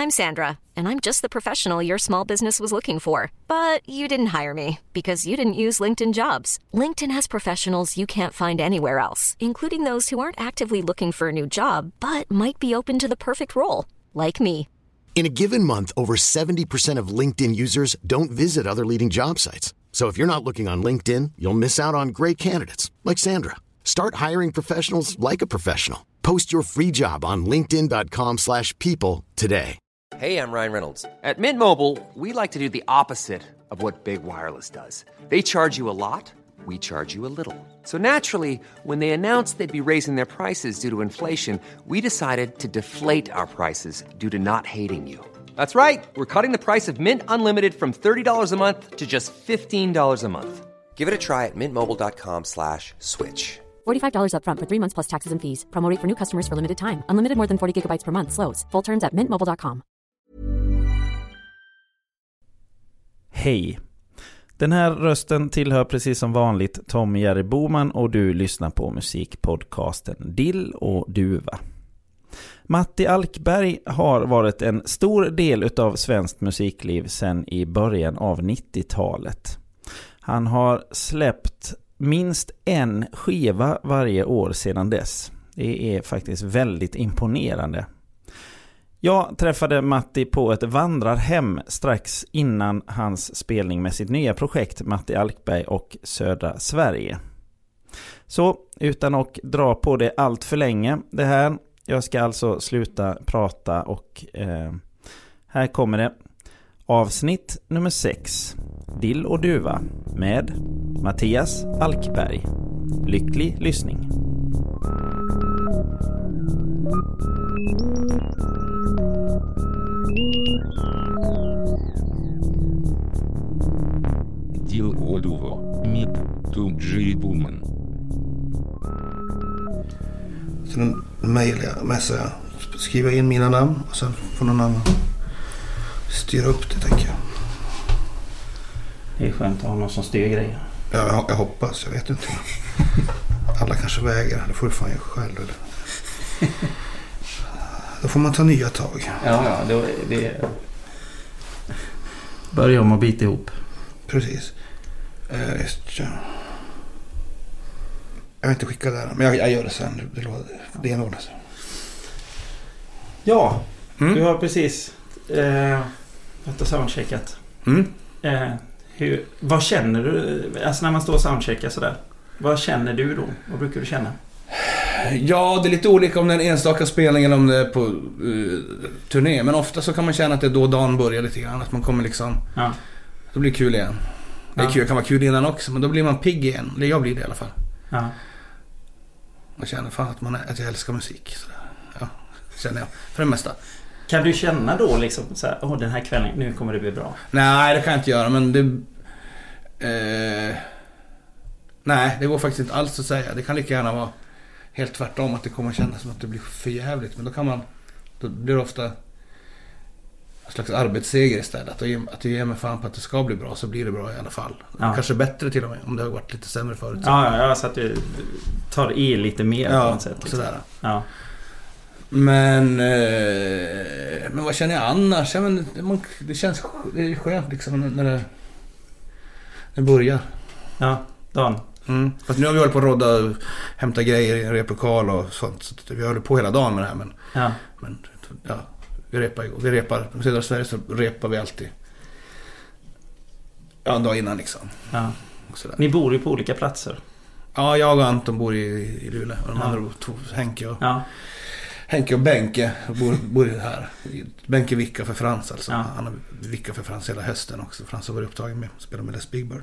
I'm Sandra, and I'm just the professional your small business was looking for. But you didn't hire me because you didn't use LinkedIn Jobs. LinkedIn has professionals you can't find anywhere else, including those who aren't actively looking for a new job, but might be open to the perfect role, like me. In a given month, over 70% of LinkedIn users don't visit other leading job sites. So if you're not looking on LinkedIn, you'll miss out on great candidates like Sandra. Start hiring professionals like a professional. Post your free job on linkedin.com/people today. Hey, I'm Ryan Reynolds. At Mint Mobile, we like to do the opposite of what Big Wireless does. They charge you a lot, we charge you a little. So naturally, when they announced they'd be raising their prices due to inflation, we decided to deflate our prices due to not hating you. That's right. We're cutting the price of Mint Unlimited from $30 a month to just $15 a month. Give it a try at mintmobile.com/switch. $45 up front for 3 months plus taxes and fees. Promo rate for new customers for limited time. Unlimited more than 40 gigabytes per month. Slows full terms at mintmobile.com. Hej. Den här rösten tillhör precis som vanligt Tom Jerry Boman och du lyssnar på musikpodcasten Dill och Duva. Matti Alkberg har varit en stor del utav svenskt musikliv sedan i början av 90-talet. Han har släppt minst en skiva varje år sedan dess. Det är faktiskt väldigt imponerande. Jag träffade Matti på ett vandrarhem strax innan hans spelning med sitt nya projekt Matti Alkberg och Södra Sverige. Så utan att dra på det allt för länge det här, jag ska alltså sluta prata och här kommer det. Avsnitt nummer 6. Dill och Duva med Mattias Alkberg. Lycklig lyssning. Dill och Duva med Tom J. Boman. Sen mejlar jag, messar jag, skriver in mina namn och sen får någon annan styra upp det, tänker jag. Det är skönt att ha någon som styr grejer. Ja, jag hoppas, jag vet inte. Alla kanske vägrar, det får du fan göra själv. Eller? Då får man ta nya tag. Ja, det börjar om att bita ihop. Precis. Jag vill inte skicka det här, men jag gör det sen. Det är en ordning. Ja, du har precis soundcheckat. Vad känner du alltså när man står och soundcheckar sådär? Vad känner du då? Vad brukar du känna? Ja, det är lite olika om det är en enstaka spelning eller om det är på turné. Men ofta så kan man känna att det är då dagen börjar lite grann. Att man kommer liksom... Ja. Då blir det kul igen. Det är kul, det kan vara kul innan också. Men då blir man pigg igen. Eller jag blir det i alla fall. Ja. Man känner fan att jag älskar musik. Så, ja, känner jag. För det mesta. Kan du känna då liksom så här, den här kvällen, nu kommer det bli bra? Nej, det kan jag inte göra. Men det... nej, det går faktiskt inte alls att säga. Det kan lika gärna vara helt tvärtom, att det kommer kännas som att det blir för jävligt. Men då blir det ofta en slags arbetsseger istället. Att jag ger mig fan på att det ska bli bra, så blir det bra i alla fall. Ja. Kanske bättre till och med, om det har varit lite sämre förut. Ja, så att du tar i lite mer på något sätt. Liksom. Sådär. Ja. Men vad känner jag annars? Det är skönt liksom när det börjar. Ja, dagen. Fast nu har vi hållit på att rodda och hämta grejer i en replokal och sånt. Så vi håller på hela dagen med det här. Men vi repar. I Södra Sverige så repar vi alltid. Ja, en dag innan liksom. Ja. Ni bor ju på olika platser. Ja, jag och Anton bor i Luleå. Och de andra två, Henke och Benke bor här. Benke vickar för Frans alltså. Ja. Han har vickat för Frans hela hösten också. Frans har varit upptagen med att spela med Les Big Bird.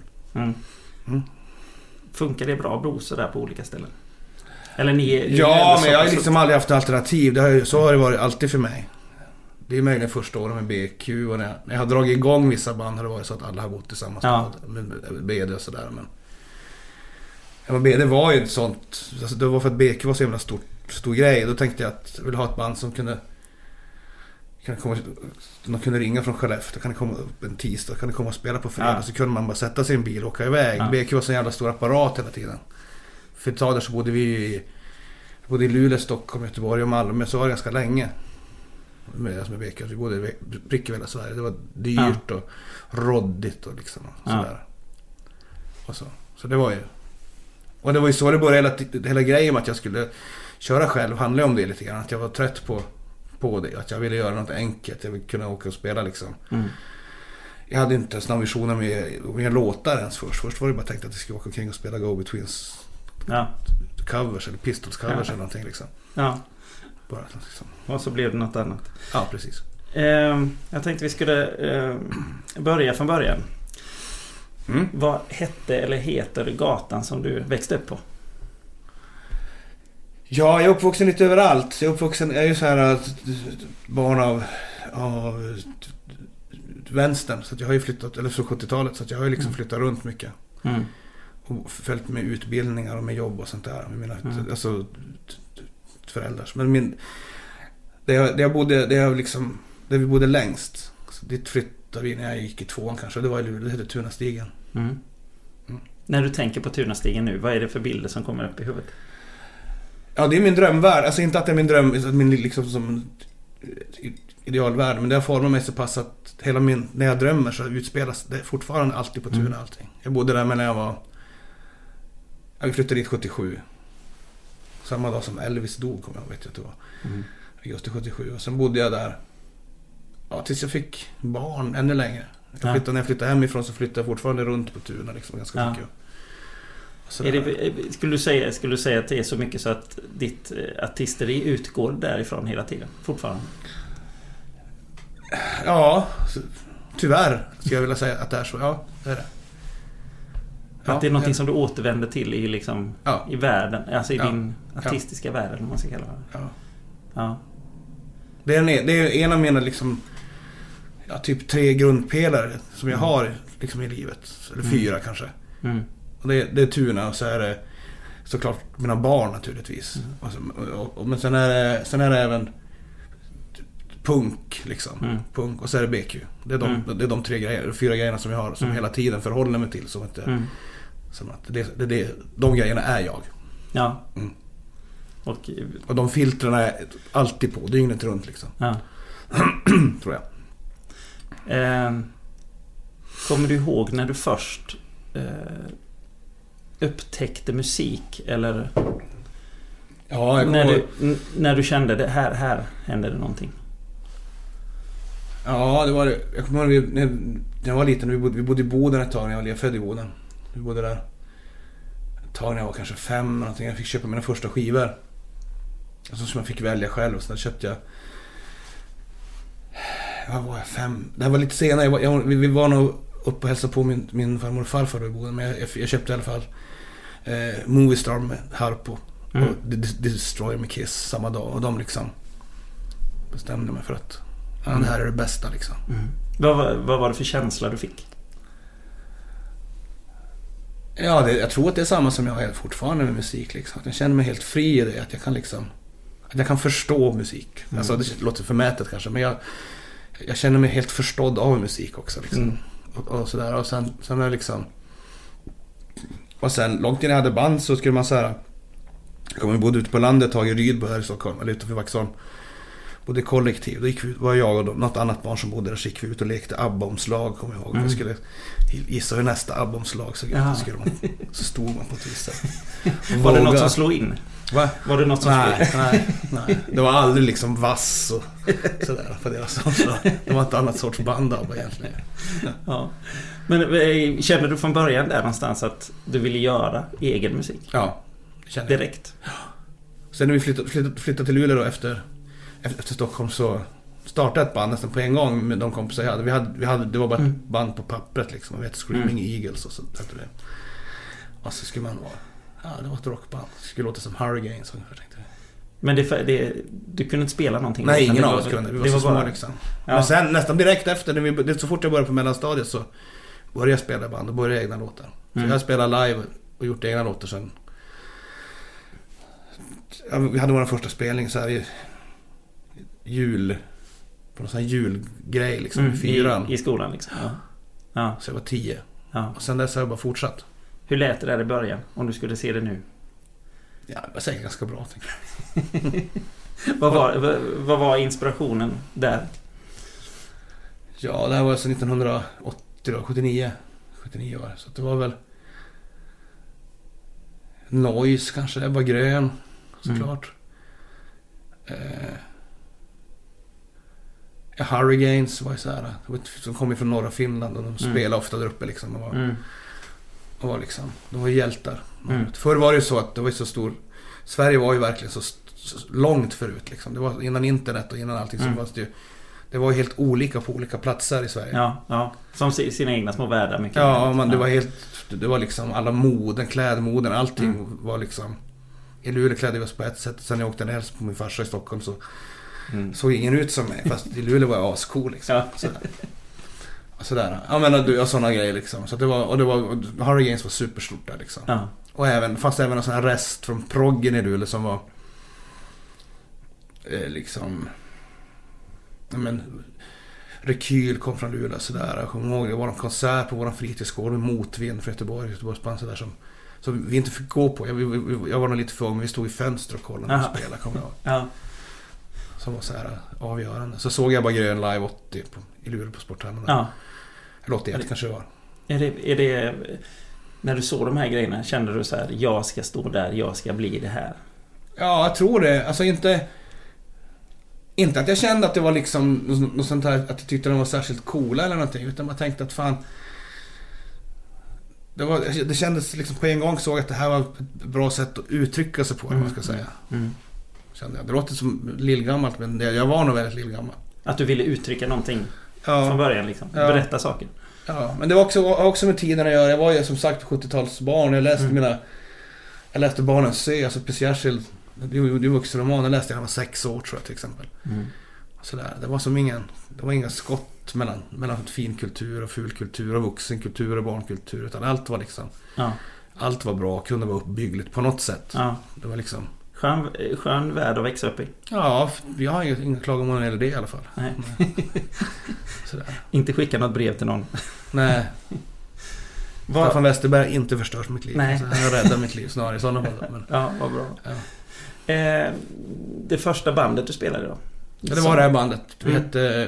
Funkar det bra brosor där på olika ställen? Eller ni? Ja, men jag har liksom aldrig haft alternativ. Så har det varit alltid för mig. Det är möjligen första åren med BQ. Och när jag har dragit igång vissa band har det varit så att alla har bott tillsammans med BD och sådär. Men BD var ju ett sånt... Alltså det var för att BQ var så jävla stor grej. Då tänkte jag att jag ville ha ett band som kunde ringa från Skellefteå, kan det komma upp en tisdag, kan det komma och spela på fredag, så kunde man bara sätta sig i en bil och åka iväg. BQ var så en jävla stor apparat hela tiden. För ett tag där så bodde vi i Luleå, Stockholm, Göteborg och Malmö, så var det ganska länge. med BQ. Vi bodde i Brickevilla, Sverige. Det var dyrt och råddigt och liksom sådär. Och så det var ju... Och det var ju så det började hela grejen med att jag skulle köra själv. Handlade om det lite grann. Att jag var trött på det. Att jag ville göra något enkelt. Jag ville kunna åka och spela liksom. Jag hade inte ens någon visioner med låtar ens först. Först var det bara tänkt att jag skulle åka omkring och spela Go-Betweens covers eller Pistols covers eller någonting liksom. Ja. Bara liksom. Och så blev det något annat. Ja, precis. Jag tänkte vi skulle börja från början. Vad hette eller heter gatan som du växte upp på? Ja, jag är uppvuxen lite överallt. Jag är ju så här barn av vänstern, så att jag har ju flyttat, eller så 70-talet, så att jag har ju liksom flyttat runt mycket. Och följt med utbildningar och med jobb och sånt där med mina alltså föräldrar. Men där vi bodde längst, så dit flyttade vi när jag gick i 2:an kanske. Det var i Luleå, det hette Tunastigen. När du tänker på Tunastigen nu, vad är det för bilder som kommer upp i huvudet? Ja, det är min drömvärld. Alltså inte att det är min dröm, min liksom som idealvärld, men det har format mig så pass att när jag drömmer så utspelas det fortfarande alltid på Tuna allting. Jag bodde där när vi flyttade dit 77. Samma dag som Elvis dog, kommer jag vet att det var. Augusti 77. Och sen bodde jag där tills jag fick barn ännu längre. När jag flyttade hemifrån så flyttade jag fortfarande runt på Tuna liksom ganska mycket. Skulle du säga att det är så mycket så att ditt artisteri utgår därifrån hela tiden fortfarande? Ja, tyvärr skulle jag vilja säga att det är så. Ja, det är det. Att det är någonting som du återvänder till i liksom i världen, alltså i din artistiska värld, om man ska kalla det. Ja. Det är en av mina liksom typ 3 grundpelare som jag har liksom i livet, eller 4 kanske. Och det är Tuna, och så är det såklart mina barn naturligtvis. Men sen är det även punk liksom. Punk, och så är det BQ. Det är de 3 grejer, 4 grejerna som jag har som hela tiden förhåller mig till, som att de grejerna är jag. Ja. Och de filtrerna är alltid på, dygnet runt liksom. Ja. Tror jag. Kommer du ihåg när du först upptäckte musik, eller när du kände det här hände det någonting? Ja, det var det. Jag kommer ihåg när jag var liten, vi bodde i Boden ett tag när jag var född i Boden. Vi bodde där ett tag när jag var kanske 5 någonting. Jag fick köpa mina första skivor, alltså, som jag fick välja själv. Och sen köpte jag, vad var jag, 5? Det här var lite senare. Vi var nog uppe och hälsade på min farmor och farfar i Boden. Men jag köpte i alla fall Movie Star med Harpo och Destroyer med Kiss samma dag. Och de liksom bestämde mig för att det här är det bästa liksom. Vad var det för känsla du fick? Ja, jag tror att det är samma som jag är fortfarande med musik liksom. Att jag känner mig helt fri i det, att jag kan liksom, att jag kan förstå musik. Alltså det låter förmätet kanske, men jag känner mig helt förstådd av musik också liksom. Och sådär, och sen är det liksom, och sen långt innan jag hade band så skulle man så här, vi bodde ute på landet ett tag i Rydbo här i Stockholm, eller utanför Vaxholm. Bodde kollektiv. Då var jag och något annat barn som bodde där, så gick vi ut och lekte ABBA-omslag, kommer jag ihåg. Jag skulle gissa hur nästa ABBA-omslag såg ut. Så stod man på ett visst sätt. Var det något som slog in? Va? Var det något som nej. Det var aldrig liksom vass och sådär på deras omslag. Det var ett annat sorts band ABBA egentligen. Ja. Men kände du från början där någonstans att du ville göra egen musik? Ja, kände jag. Direkt? Sen när vi flyttade till Luleå då efter Stockholm, så startade ett band nästan på en gång med de kompisar jag hade. Vi hade det var bara ett band på pappret liksom. Vi hette Screaming Eagles och så där det. Och så skulle man vara, det var ett rockband. Det skulle låta som Hurricanes ungefär, tänkte jag. Men du kunde inte spela någonting? Nej, ingen av oss kunde. Vi var så små liksom. Ja. Men sen nästan direkt efter, så fort jag började på mellanstadiet, så började jag spela band och började egna låtar. Så jag spelade live och gjort egna låtar sen. Vi hade vår första spelning så här på någon sån här julgrej liksom, i 4:an. I skolan liksom. Ja. Så jag var 10. Ja. Och sen dess har jag bara fortsatt. Hur lät det där i början, om du skulle se det nu? Ja, det var säkert ganska bra, tänker jag. Vad var inspirationen där? Ja, det här var alltså 1980 då, 79 år. Så det var väl Noise kanske, det var grön såklart. Hurricanes var ju så här, som kom från norra Finland och de spelade ofta där uppe liksom. Och var liksom, de var hjältar. Förr var det ju så att det var så stor, Sverige var ju verkligen så långt förut liksom. Det var innan internet och innan allting så var det var helt olika på olika platser i Sverige. Ja. Som sina egna små världar mycket. Ja, men det var liksom alla klädmoden, allting var liksom. I Luleå klädde vi oss på ett sätt. Sen jag åkte ner på min farsa i Stockholm så såg ingen ut som mig. Fast i Luleå var jag ascool liksom. Ja. Sådär. Ja, men sådana grejer liksom. Så det var Hurricanes var superstort där liksom. Ja. Och även en sån här rest från proggen i Luleå som var liksom, men Rekyl kom från Luleå sådär. Jag kommer ihåg, det var en konsert på våran fritidsgård med Motvind för Göteborgsband sådär som vi inte fick gå på. Jag var nog lite för ung, men vi stod i fönster och kollade och spelade, kommer jag ihåg. Ja. Som var så här avgörande. Så såg jag bara grön live 80 i Luleå på Sporthallen. Ja. Eller 81 kanske det var. Är det när du såg de här grejerna, kände du så här, jag ska stå där, jag ska bli det här? Ja, jag tror det. Alltså inte att jag kände att det var liksom något sånt här, att jag tyckte de var särskilt coola eller någonting, utan man tänkte att fan, det kändes liksom på en gång, såg att det här var ett bra sätt att uttrycka sig på, man ska säga. Kände jag. Det låter som lillgammalt, men jag var nog väldigt lillgammal. Att du ville uttrycka någonting från början liksom, berätta saker. Ja, men det var också med tiden att göra. Jag var ju som sagt 70-talsbarn. Jag läste Barnens Ö, alltså P.C. Jersild, det var vuxenroman. Jag läste när jag var 6 år tror jag till exempel. Sådär. Det var inga skott mellan finkultur och fulkultur och vuxenkultur och barnkultur, utan allt var liksom allt var bra, kunde vara uppbyggligt på något sätt. Det var liksom skön värld att växa upp i. Ja, jag har inga klagomål när det gäller det i alla fall. Nej. Sådär. Inte skicka något brev till någon. Nej. Staffan Westerberg har inte förstört mitt liv. Nej. Han har räddat mitt liv snarare i sådana fall. Men... Ja, vad bra. Ja. Det första bandet du spelade då? Ja, det var det här bandet. Vi hette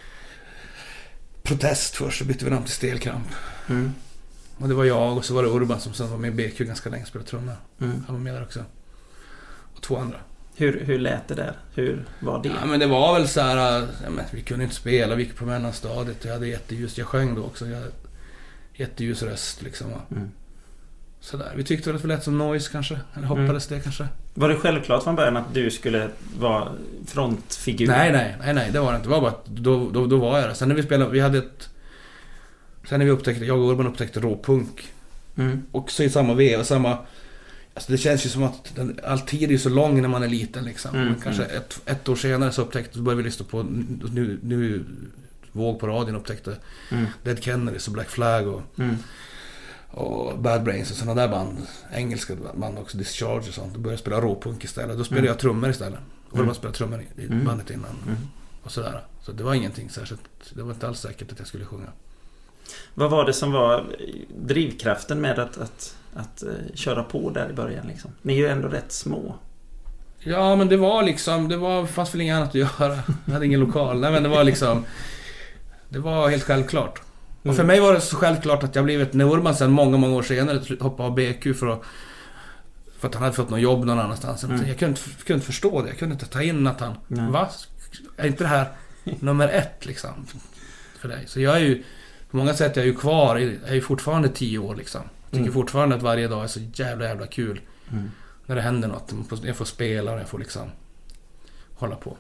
Protest först, så bytte vi namn till Stelkramp. Och det var jag och så var det Urban som sen var med i BQ ganska länge, spelade trummor. Han var med där också. Och 2 andra. Hur lät det där? Hur var det? Ja, men det var väl så här, vi kunde inte spela, vi gick på mellanstadiet, jag hade jätteljus, jag sjöng då också, jag hade jätteljus röst liksom. Sådär. Vi tyckte att det lät som Noise kanske, eller hoppades det kanske. Var det självklart från början att du skulle vara frontfigur? Nej, det var det inte. Det var bara att då var jag det. Sen när vi spelade, sen när vi upptäckte, jag och Urban upptäckte råpunk. Och så i samma veva, alltså det känns ju som att all tid är ju så lång när man är liten liksom. Kanske ett år senare så började vi lyssna på nu Våg på radion upptäckte Dead Kennedys och Black Flag och Bad Brains och sådana där band, engelska band också, Discharge och sånt. Då började jag spela råpunk istället. Då spelade jag trummor istället. Och Urban spelade trummor i bandet innan. Och sådär. Så det var ingenting särskilt, det var inte alls säkert att jag skulle sjunga. Vad var det som var drivkraften med att köra på där i början liksom? Ni är ju ändå rätt små. Ja, men det var liksom, fanns väl inget annat att göra. Jag hade ingen lokal. Nej, men det var liksom, det var helt självklart. Och för mig var det så självklart att jag blivit, när Urban sen många år senare hoppade av BQ för att han hade fått något jobb någon annanstans. Jag kunde inte förstå det. Jag kunde inte ta in att han, är inte det här nummer 1 liksom för dig? Så jag är ju, på många sätt är jag ju kvar, jag är ju fortfarande 10 år liksom. Jag tycker fortfarande att varje dag är så jävla kul. När det händer något. Jag får spela och jag får liksom hålla på.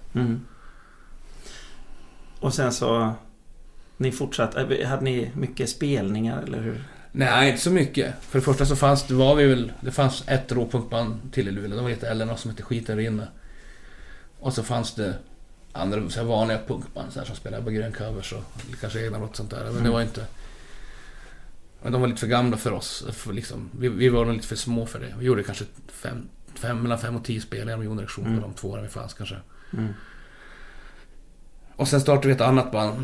Och sen så ni fortsatte, hade ni mycket spelningar eller hur? Nej, inte så mycket. För det första så det fanns ett råpunkband till i Luleå. De var lite äldre, som hette Skiten rinner. Och så fanns det andra så här vanliga punkband så här, som spelade på grön covers och kanske egna låt sånt där. Men det var inte, men de var lite för gamla för oss för liksom, vi var nog lite för små för det. Vi gjorde kanske mellan 5 och 10 spelningar med Jon Erektion på de 2 åren vi fanns kanske. Och sen startade vi ett annat band.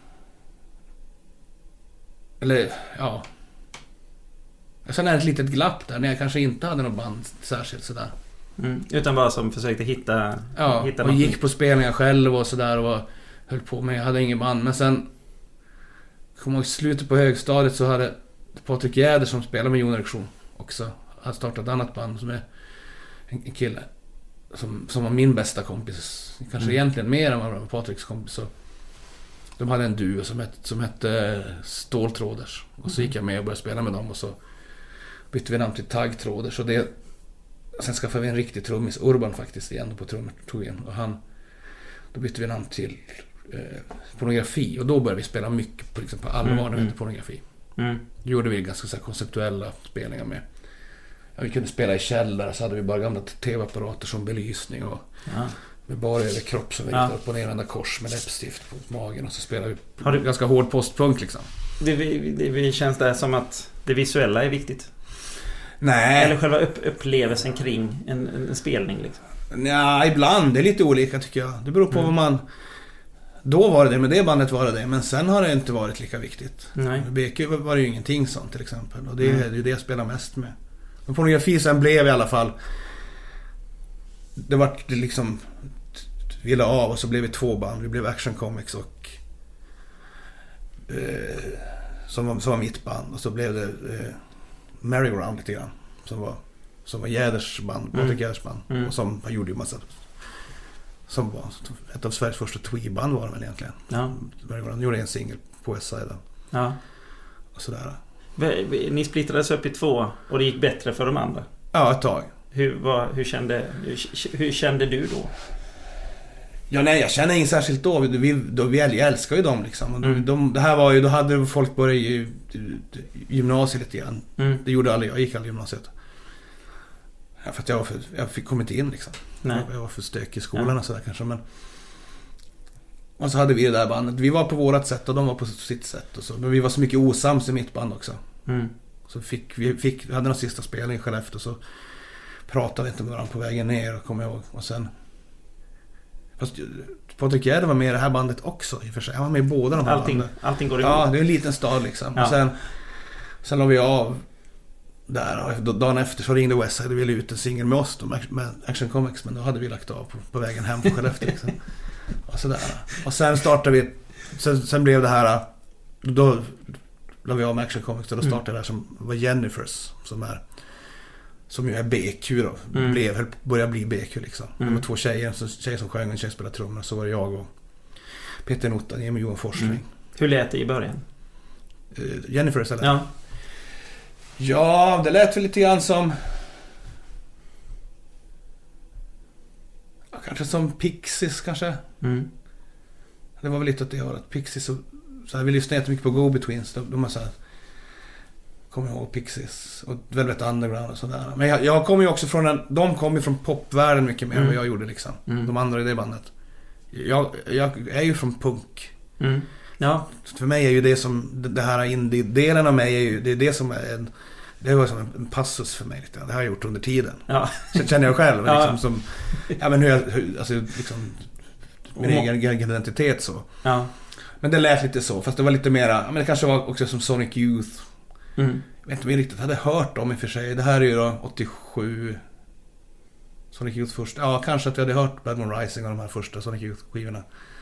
Eller ja. Sen är det ett litet glapp där när jag kanske inte hade något band särskilt sådär. Utan bara som försökte hitta och något. gick på spelningar själv och sådär och höll på med. Jag hade ingen band. Men sen kom jag i slutet på högstadiet så hade Patrik Jäder som spelar med Jon Erektion också hade startat ett annat band som är en kille som var min bästa kompis. Kanske egentligen mer än vad var Patriks kompis. Så de hade en duo som hette Ståltråders. Och så gick jag med och började spela med dem och så bytte vi namn till Taggtråders. Och sen skaffade vi en riktig trummis, Urban faktiskt igen på trummor tog in. Och då bytte vi namn till Pornografi. Och då började vi spela mycket på allvar när vi hette Pornografi. Då gjorde vi ganska så här konceptuella spelningar med. Ja, vi kunde spela i källare, så hade vi bara gamla tv-apparater som belysning och med bara över kropp som vi riktade upp och nervända kors med läppstift på magen och så spelade vi ganska hård postpunk liksom. Det känns det som att det visuella är viktigt. Nej. Eller själva upplevelsen kring en spelning liksom. Ja, ibland. Det är lite olika tycker jag. Det beror på vad man... Då var det med det bandet var det. Men sen har det inte varit lika viktigt. Nej. BQ var det ju ingenting sånt till exempel. Och det är ju det jag spelar mest med. Men Pornografi sen blev i alla fall... Det var liksom... Vi la av och så blev vi 2 band. Vi blev Action Comics och... som var mitt band. Och så blev det... Merry Go Round lite grann. Som var Jäders band, Patrik Jäders band. Och som gjorde ju massa... Som var ett av Sveriges första twee-band var det väl egentligen. Ja. Han gjorde en singel på S-sidan. Ja. Och sådär. Ni splittrades upp i 2 och det gick bättre för de andra? Ja, ett tag. Hur kände du då? Ja, nej, jag känner inget särskilt då. Vi älskar ju dem liksom. Det här var ju, då hade folk börjat i gymnasiet lite grann. Det gjorde aldrig, jag gick aldrig gymnasiet. Ja, för att jag fick kommit in liksom. Nej. Jag var för stökig i skolan och sådär kanske, men... Och så hade vi det där bandet. Vi var på vårat sätt och de var på sitt sätt och så. Men vi var så mycket osams i mitt band också. Så vi hade någon sista spelning själv efter, så pratade vi inte med varandra på vägen ner och kom jag ihåg. Och sen... Fast Patrik Jäder var med i det här bandet också i och för sig. Han var med i båda de här banden. Allting går ihop. Ja, det är en liten stad liksom. Ja. Och sen la vi av där. Och dagen efter så ringde Westside och ville ut en singel med oss med Action Comics. Men då hade vi lagt av på vägen hem på Skellefteå liksom. Och sådär. Och sen startade vi... Sen blev det här... Då la vi av med Action Comics och då startade det här som var Jennifers. Som ju är BQ då. Började bli BQ liksom. Det var 2 tjejer som sjöng och en tjej spelade trummor. Så var det jag och Peter Notan, Jimmy Johan Forsling. Hur lät det i början? Jennifers eller? Ja, det lät väl lite grann som... Ja, kanske som Pixies kanske. Det var väl lite åt det hållet. Pixies så här, vi lyssnade jättemycket på Go-Betweens. De har så här... Kommer ihåg Pixies och väldigt underground och sådär. Men jag kommer ju också de kommer ju från popvärlden mycket mer än vad jag gjorde liksom. De andra i det bandet. Jag är ju från punk. Ja. För mig är ju det som det här indie-delen av mig är ju det som är det var som en passus för mig lite. Det har jag gjort under tiden. Ja. Så känner jag själv liksom som men alltså liksom min egen identitet så. Ja. Men det lät lite så, fast det var lite mera, men det kanske var också som Sonic Youth. Jag vet inte om jag riktigt hade hört dem i och för sig. Det här är ju då 87 Sonic Youth först. Ja, kanske att jag hade hört Bad Moon Rising och de här första Sonic Youth-skivorna.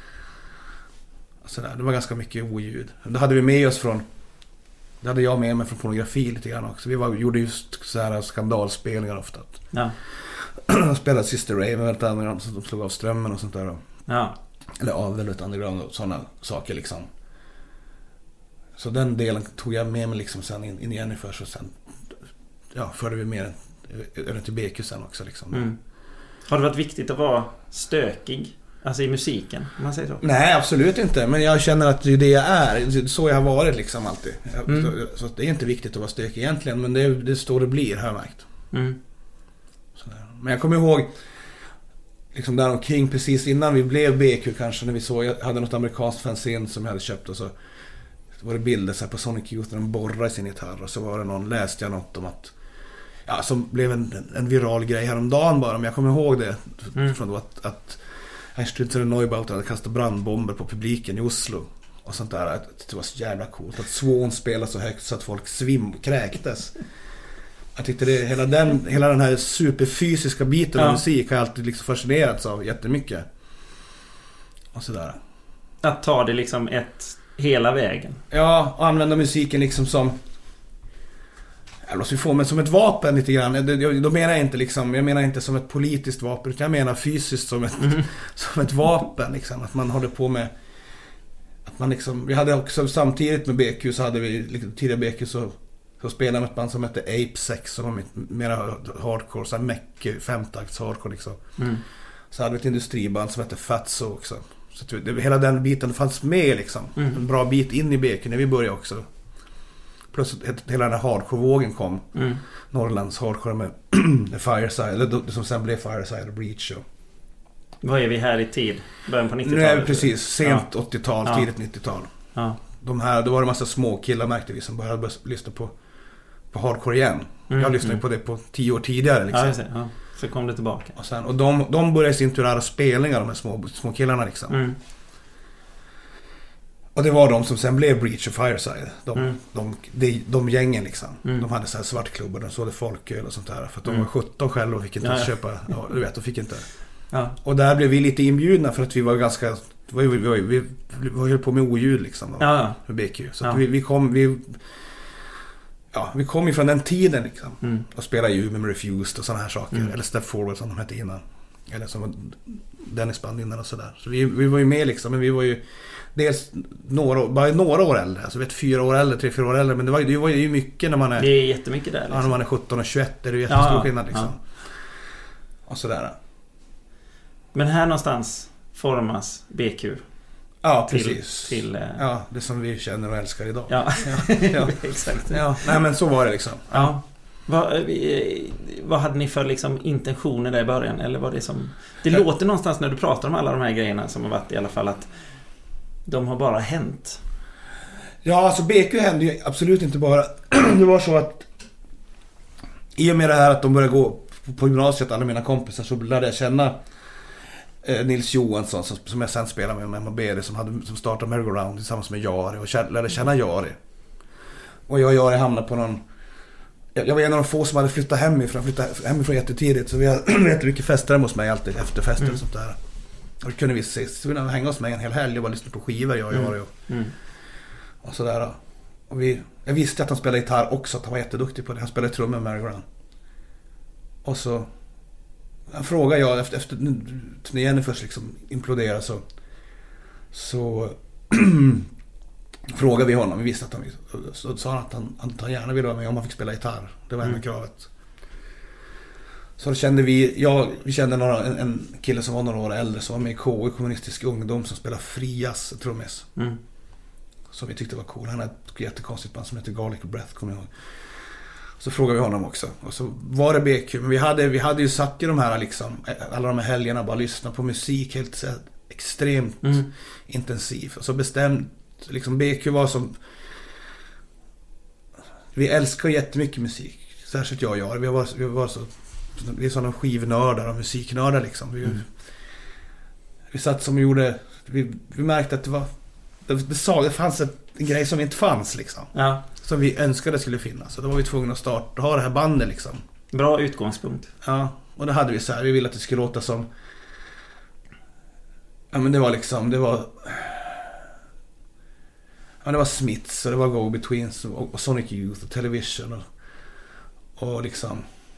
Det var ganska mycket oljud. Det hade vi med oss från... Det hade jag med mig från Pornografi lite grann också. Vi gjorde just så här skandalspelningar ofta. Ja. De spelade Sister Ray med väldigt underground, så de slog av strömmen och sånt där. Ja. Eller av väldigt underground och sådana saker liksom. Så den delen tog jag med mig liksom sen in i Jennifers och sen förde vi mer över till BQ sen också liksom. Har det varit viktigt att vara stökig? Alltså i musiken, om man säger så? Nej, absolut inte. Men jag känner att det är det jag är. Så jag har varit liksom alltid. Så det är inte viktigt att vara stökig egentligen. Men det står det blir, har jag märkt. Men jag kommer ihåg liksom där omkring precis innan vi blev BQ kanske, när vi såg, jag hade något amerikanskt fanzine som jag hade köpt och så var det bilder så här på Sonic Youth när de borrar i sin gitarr och så var det läste jag något om att som blev en viral grej häromdagen bara, men jag kommer ihåg det från då att Einstein Neubauer hade kastat brandbomber på publiken i Oslo och sånt där. Det var så jävla coolt att Swan spelade så högt så att folk kräktes. Jag tyckte hela den här superfysiska biten av musik har jag alltid liksom fascinerats av jättemycket. Och sådär. Att ta det liksom hela vägen. Ja, och använda musiken liksom som men som ett vapen lite grann. Då menar jag inte liksom, jag menar inte som ett politiskt vapen, utan jag menar fysiskt som ett vapen liksom, att man håller på med att man liksom, vi hade också samtidigt med BQ så hade vi liksom, tidigare BQ så spelade med ett band som hette Ape Sex som var mera hardcore, så här meck 5-takts hardcore liksom. Så hade vi ett industriband som hette Fatso också. Så hela den biten fanns med liksom. En bra bit in i BQ när vi började också. Plus hela den här hardcore-vågen kom. Norrlands hardcore med Fireside, eller som sen blev Fireside och Breach. Vad är vi här i tid? Början på 90-talet? Nu är vi precis sent 80-tal, tidigt 90-tal. Ja. Då var det en massa små killar märkte vi som började lyssna på hardcore igen. Jag lyssnade på det på 10 år tidigare liksom. Ja. Så kom det tillbaka. Och de började i sin tur göra spelningar, de här små killarna liksom. Och det var de som sen blev Breach och Fireside. De gängen liksom. De hade så här svartklubbar, de sålde folköl och sånt där. För att de var 17 själva och fick inte köpa. Ja, du vet, de fick inte. Ja. Och där blev vi lite inbjudna för att vi var ganska... Vi höll på med oljud liksom. Med BQ. Så att vi kom ifrån den tiden liksom. Och spelade ju med Refused och såna här saker. Eller Step Forward som de hette innan. Eller som var Dennis band innan och sådär. Så vi var ju med liksom. Men vi var ju dels bara några år äldre. Alltså 4 år äldre, 3-4 år äldre. Men det var ju mycket när man är... Det är jättemycket där liksom. Ja, när man är 17 och 21 är det ju jättestor skillnad liksom. Och sådär. Men här någonstans formas BQ. Ja, precis. Ja, det som vi känner och älskar idag. Ja. Exakt. Ja, nej men så var det liksom. Ja. Vad hade ni för liksom intentioner där i början? Eller var det som... Det låter någonstans när du pratar om alla de här grejerna som har varit i alla fall att de har bara hänt. Ja, alltså BQ hände ju absolut inte bara. Det var så att i och med det här att de började gå på gymnasiet, alla mina kompisar, så lärde jag känna Nils Johansson som jag sen spelade med Mabere som startade Merry Go Round tillsammans med Jari och lärde känna Jari. Och jag och Jari hamnade på någon... Jag var en av de få som hade flyttat hemifrån jättetidigt, så vi hade jättemycket fester hos mig alltid efter fester och sånt där. Och då kunde vi ses, så vi kunde hänga hos mig en hel helg och bara lyssna på skivor, jag och Jari och sådär. Och jag visste att han spelade gitarr också, att han var jätteduktig på det. Han spelade trummor med Merry Go Round. Och så frågade jag efter när Jennifer liksom imploderade så frågade vi honom. Vi visste att han så sa han att han gärna ville vara med om han fick spela gitarr. Det var kravet. Så då kände vi kände en kille som var några år äldre som var med i KU, kommunistisk ungdom, som spelar frias trummis. Som vi tyckte var cool. Han hade ett jättekonstigt band som heter Garlic Breath, kommer jag ihåg. Så frågade vi honom också. Och så var det BQ. Men vi hade ju satt i de här liksom, alla de här helgerna bara lyssna på musik helt så extremt intensiv. Och så bestämt liksom BQ var som... Vi älskar jättemycket musik. Särskilt jag och jag. Vi är sådana skivnördar och musiknördar liksom. Vi satt som gjorde... Vi märkte att det fanns en grej som inte fanns liksom. Ja. Som vi önskade skulle finnas. Så då var vi tvungna att ha det här bandet liksom. Bra utgångspunkt. Ja, och då hade vi så här. Vi ville att det skulle låta som... Ja, men det var liksom... Det var Smiths och det var Go-Betweens och Sonic Youth och Television och liksom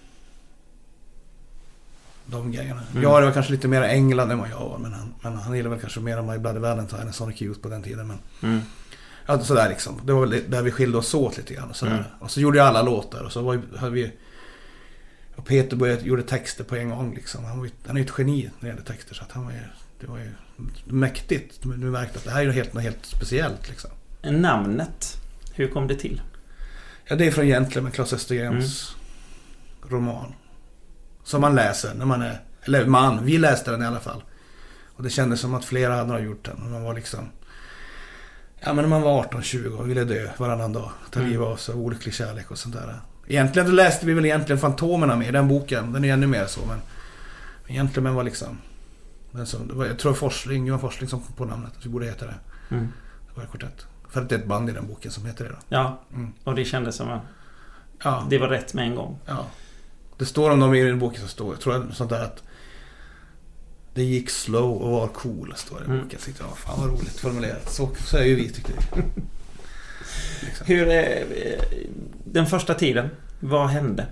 de grejerna. Ja, det var kanske lite mer England än vad jag var, men han gillade väl kanske mer My Bloody Valentine än Sonic Youth på den tiden, men ja, sådär liksom. Det var väl där vi skilde oss åt lite grann och sådär. Och så gjorde jag alla låtar och så hade vi och Peter gjorde texter på en gång liksom. Han är ett geni när det gäller texter, så att det var ju mäktigt. Du märkte att det här är något helt speciellt liksom. Namnet, hur kom det till? Ja, det är från Gentleman, Claes Östergrens roman. Som man läser när man är... vi läste den i alla fall. Och det kändes som att flera andra har gjort den. Och man var liksom... Ja, men när man var 18-20 och ville dö varannan dag. Ta liv av sig, olycklig kärlek och sånt där. Egentligen läste vi väl Fantomerna med i den boken. Den är ännu mer så, men Gentleman var liksom... jag tror Johan Forsling som kom på namnet. Vi borde heta det. Det var kvartett. För att det är ett band i den boken som heter det då. Ja, och det kändes som det var rätt med en gång. Ja. Det står om dem i den boken, så står jag tror jag sånt där att det gick slow och var cool, står det i boken. Jag tyckte, fan vad roligt formulerat. Så är ju vi, tyckte vi. Liksom. Hur den första tiden, vad hände?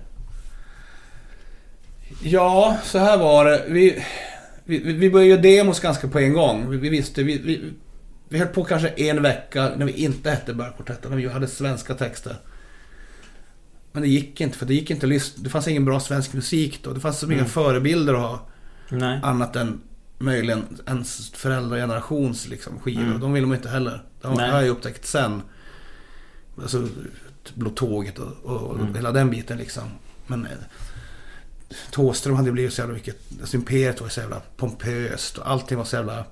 Ja, så här var det. Vi började göra demos ganska på en gång. Vi visste, vi höll på kanske en vecka när vi inte hette Bergkvartetten, när vi hade svenska texter. Men det gick inte, för det gick inte att lyssna. Det fanns ingen bra svensk musik då. Det fanns så många förebilder att ha. Nej. Annat än möjligen ens föräldragenerations liksom, skivor. De ville man inte heller. Det har jag upptäckt sen. Alltså Blå tåget och hela den biten liksom. Men Thåström hade blivit så jävla mycket, alltså Imperiet var så jävla pompöst och allting var så jävla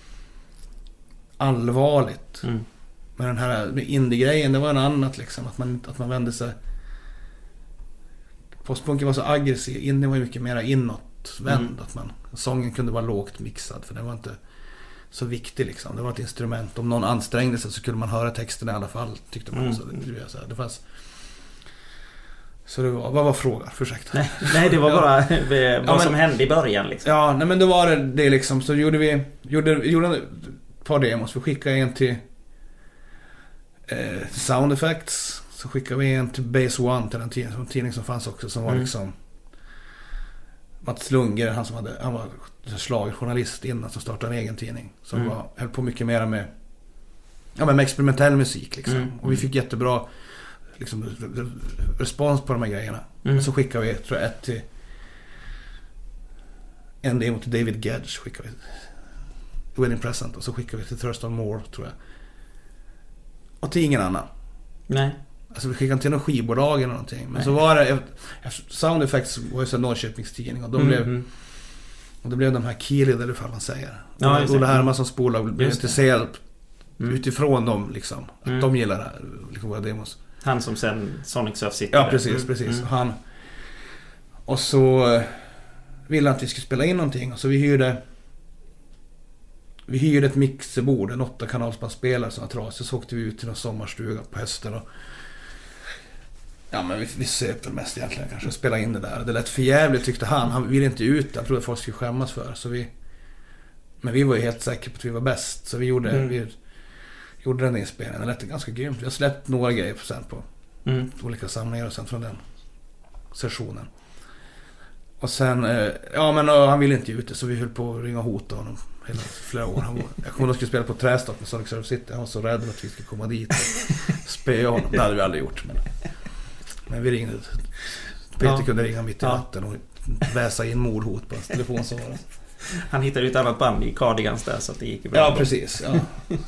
allvarligt. Men den här med indie-grejen, det var en annat liksom, att man vände sig. Postpunken var så aggressiv, indie var mycket mer inåtvänd, att sången kunde vara lågt mixad, för det var inte så viktig liksom. Det var ett instrument, om någon ansträngde sig så kunde man höra texten i alla fall, tyckte man. Så det fanns. Så det var, vad var frågan? Ursäkta. Nej, det var bara vad som hände i början liksom. Ja, nej, men det var det liksom. Så gjorde vi ett par demos. Vi skickade en till Sound Effects. Så skickade vi en till Base One, till den tidning som fanns också, som var liksom Mats Lundgren, han var slagjournalist innan, som startade en egen tidning. Som höll på mycket mer med experimentell musik liksom. Och vi fick jättebra liksom respons på de här grejerna. Så skickade vi, tror jag, en demo till David Gedge, skickade vi Wedding Present, och så skickade vi till Thurston Moore, tror jag, och till ingen annan. Nej. Alltså vi skickade inte till någon skivbolag eller någonting. Men så var det, Sound Effects var ju så Norrköpingstidning, och då blev de här Keely, eller hur man säger. Och det här med som spolar blev intresserad utifrån dem liksom. Att de gillar det här, liksom, våra demos. Han som sen Sonic Surf sitter. Ja, precis. Han. Och så ville han att vi skulle spela in någonting, och så vi hyrde ett mixerbord, en 8-kanalsbandspelare som var trasig. Så åkte vi ut till någon sommarstuga på hösten, och men vi söp mest egentligen kanske, och spela in det där. Det lät för jävligt, tyckte han ville inte ut. Jag trodde folk skulle skämmas för. Men vi var ju helt säkra på att vi var bäst. Så vi gjorde den inspelningen. Det lät ganska grymt. Jag släppte några grejer sen på olika samlingar och sen från den sessionen. Och sen han ville inte ut det, så vi höll på att ringa och hota honom hela flera år. Jag kommer att skulle spela på Trästock med Sonic Surf City. Han var så rädd att vi skulle komma dit och spöa honom. Det hade vi aldrig gjort, men vi ringde. Peter kunde ringa mitt i natten och väsa in mordhot på hans telefonsvarare. Han hittade ett annat band i Cardigans där, så att det gick bra. Ja, precis. Ja.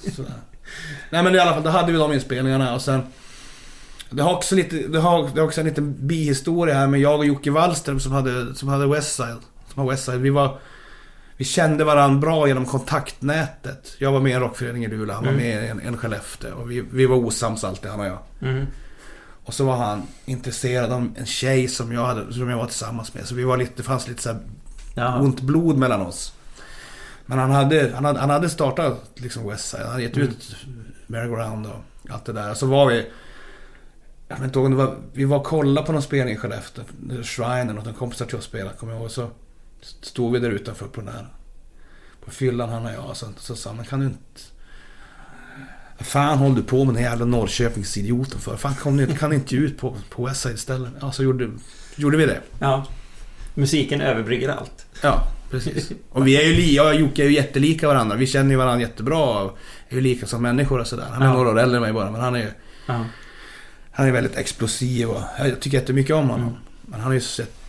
Nej, men i alla fall, då hade vi de inspelningarna, och sen det har också en liten bihistoria här med jag och Jocke Wallström som hade Westside. Vi kände varandra bra genom kontaktnätet. Jag var med i en rockförening i Luleå, han var med i en Skellefteå, och vi var osams alltid, han och jag. Och så var han intresserad av en tjej som jag var tillsammans med, så det fanns lite så här ont blod mellan oss. Men han hade startat liksom Westside, han hade gett ut Merry-Go-Round och allt det där. Så var jag vet inte om vi var och kollade på någon spelning i Skellefteå, Shrine, och en kompis till oss spelade, kommer jag ihåg. Så stod vi där utanför på den här, på fyllan, han och jag, så sa man, kan du inte, fan håller du på med den jävla Norrköpingsidioten för? Fan, kan inte ut på Westside istället? Ja, så gjorde vi det. Ja, musiken överbrygger allt. Ja, precis. Och vi är ju jag och Jocke är ju jättelika varandra. Vi känner ju varandra jättebra, och är ju lika som människor och sådär. Han är några år äldre än mig bara, men han är väldigt explosiv, och jag tycker jättemycket om honom. Men han har ju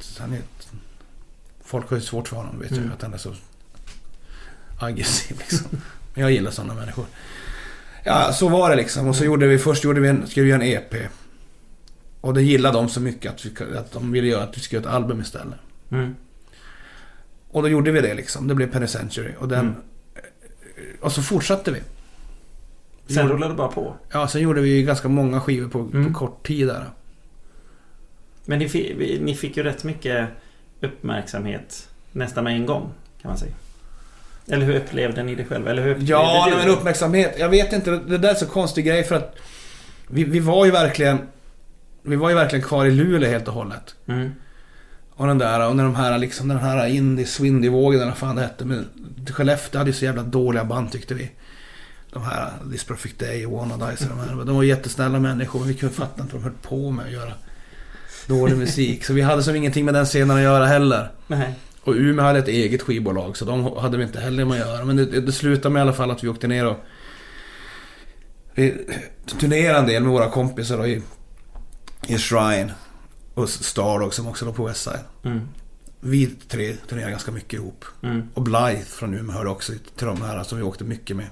folk har ju svårt för honom, vet jag, att han är så aggressiv liksom. Men jag gillar sådana människor. Ja, så var det liksom. Och så skrev vi en EP. Och det gillade de så mycket att de ville göra att vi skulle göra ett album istället. Och då gjorde vi det liksom. Det blev Penny Century. Och så fortsatte vi. Sen rullade det bara på. Ja, sen gjorde vi ganska många skivor på kort tid där. Men ni fick ju rätt mycket uppmärksamhet nästan med en gång, kan man säga. Eller hur upplevde ni det själva? Eller hur men uppmärksamhet. Jag vet inte, det där är så konstig grej, för att vi var ju verkligen vi var ju verkligen kvar i Luleå helt och hållet. Och när de här liksom, den här indie swindy-vågen, vad fan det hette, men Skellefteå hade ju så jävla dåliga band tyckte vi. De här This Perfect Day och Wanna Dice, de var jättesnälla människor, men vi kunde fatta inte vad de höll på med att göra dålig musik. Så vi hade som ingenting med den scenen att göra heller. Nej. Och Umeå hade ett eget skivbolag, så de hade vi inte heller med att göra. Men det slutade med i alla fall att vi åkte ner och vi turnerade en del med våra kompisar då, i Shrine och Stardogs som också var på Westside. Vi tre turnerade ganska mycket ihop. Och Blythe från Umeå hörde också till de här som vi åkte mycket med.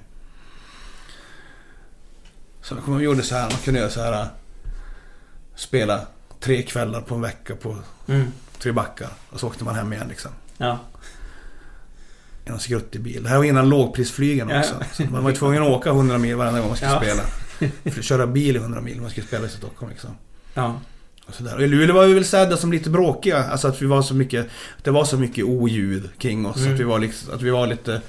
Så vi gjorde så här, man kunde göra så här, spela 3 kvällar på en vecka på 3 backar, och så åkte man hem igen liksom. Ja. I någon skruttig bil. Det här var innan lågprisflygen också. Så man var tvungen att åka 100 mil varje gång man skulle spela. För att köra bil i 100 mil man skulle spela i Stockholm liksom. Ja. Och så där. Och i Luleå var vi väl sedda som lite bråkiga, alltså att vi var så mycket, det var så mycket oljud kring oss, att vi var lite,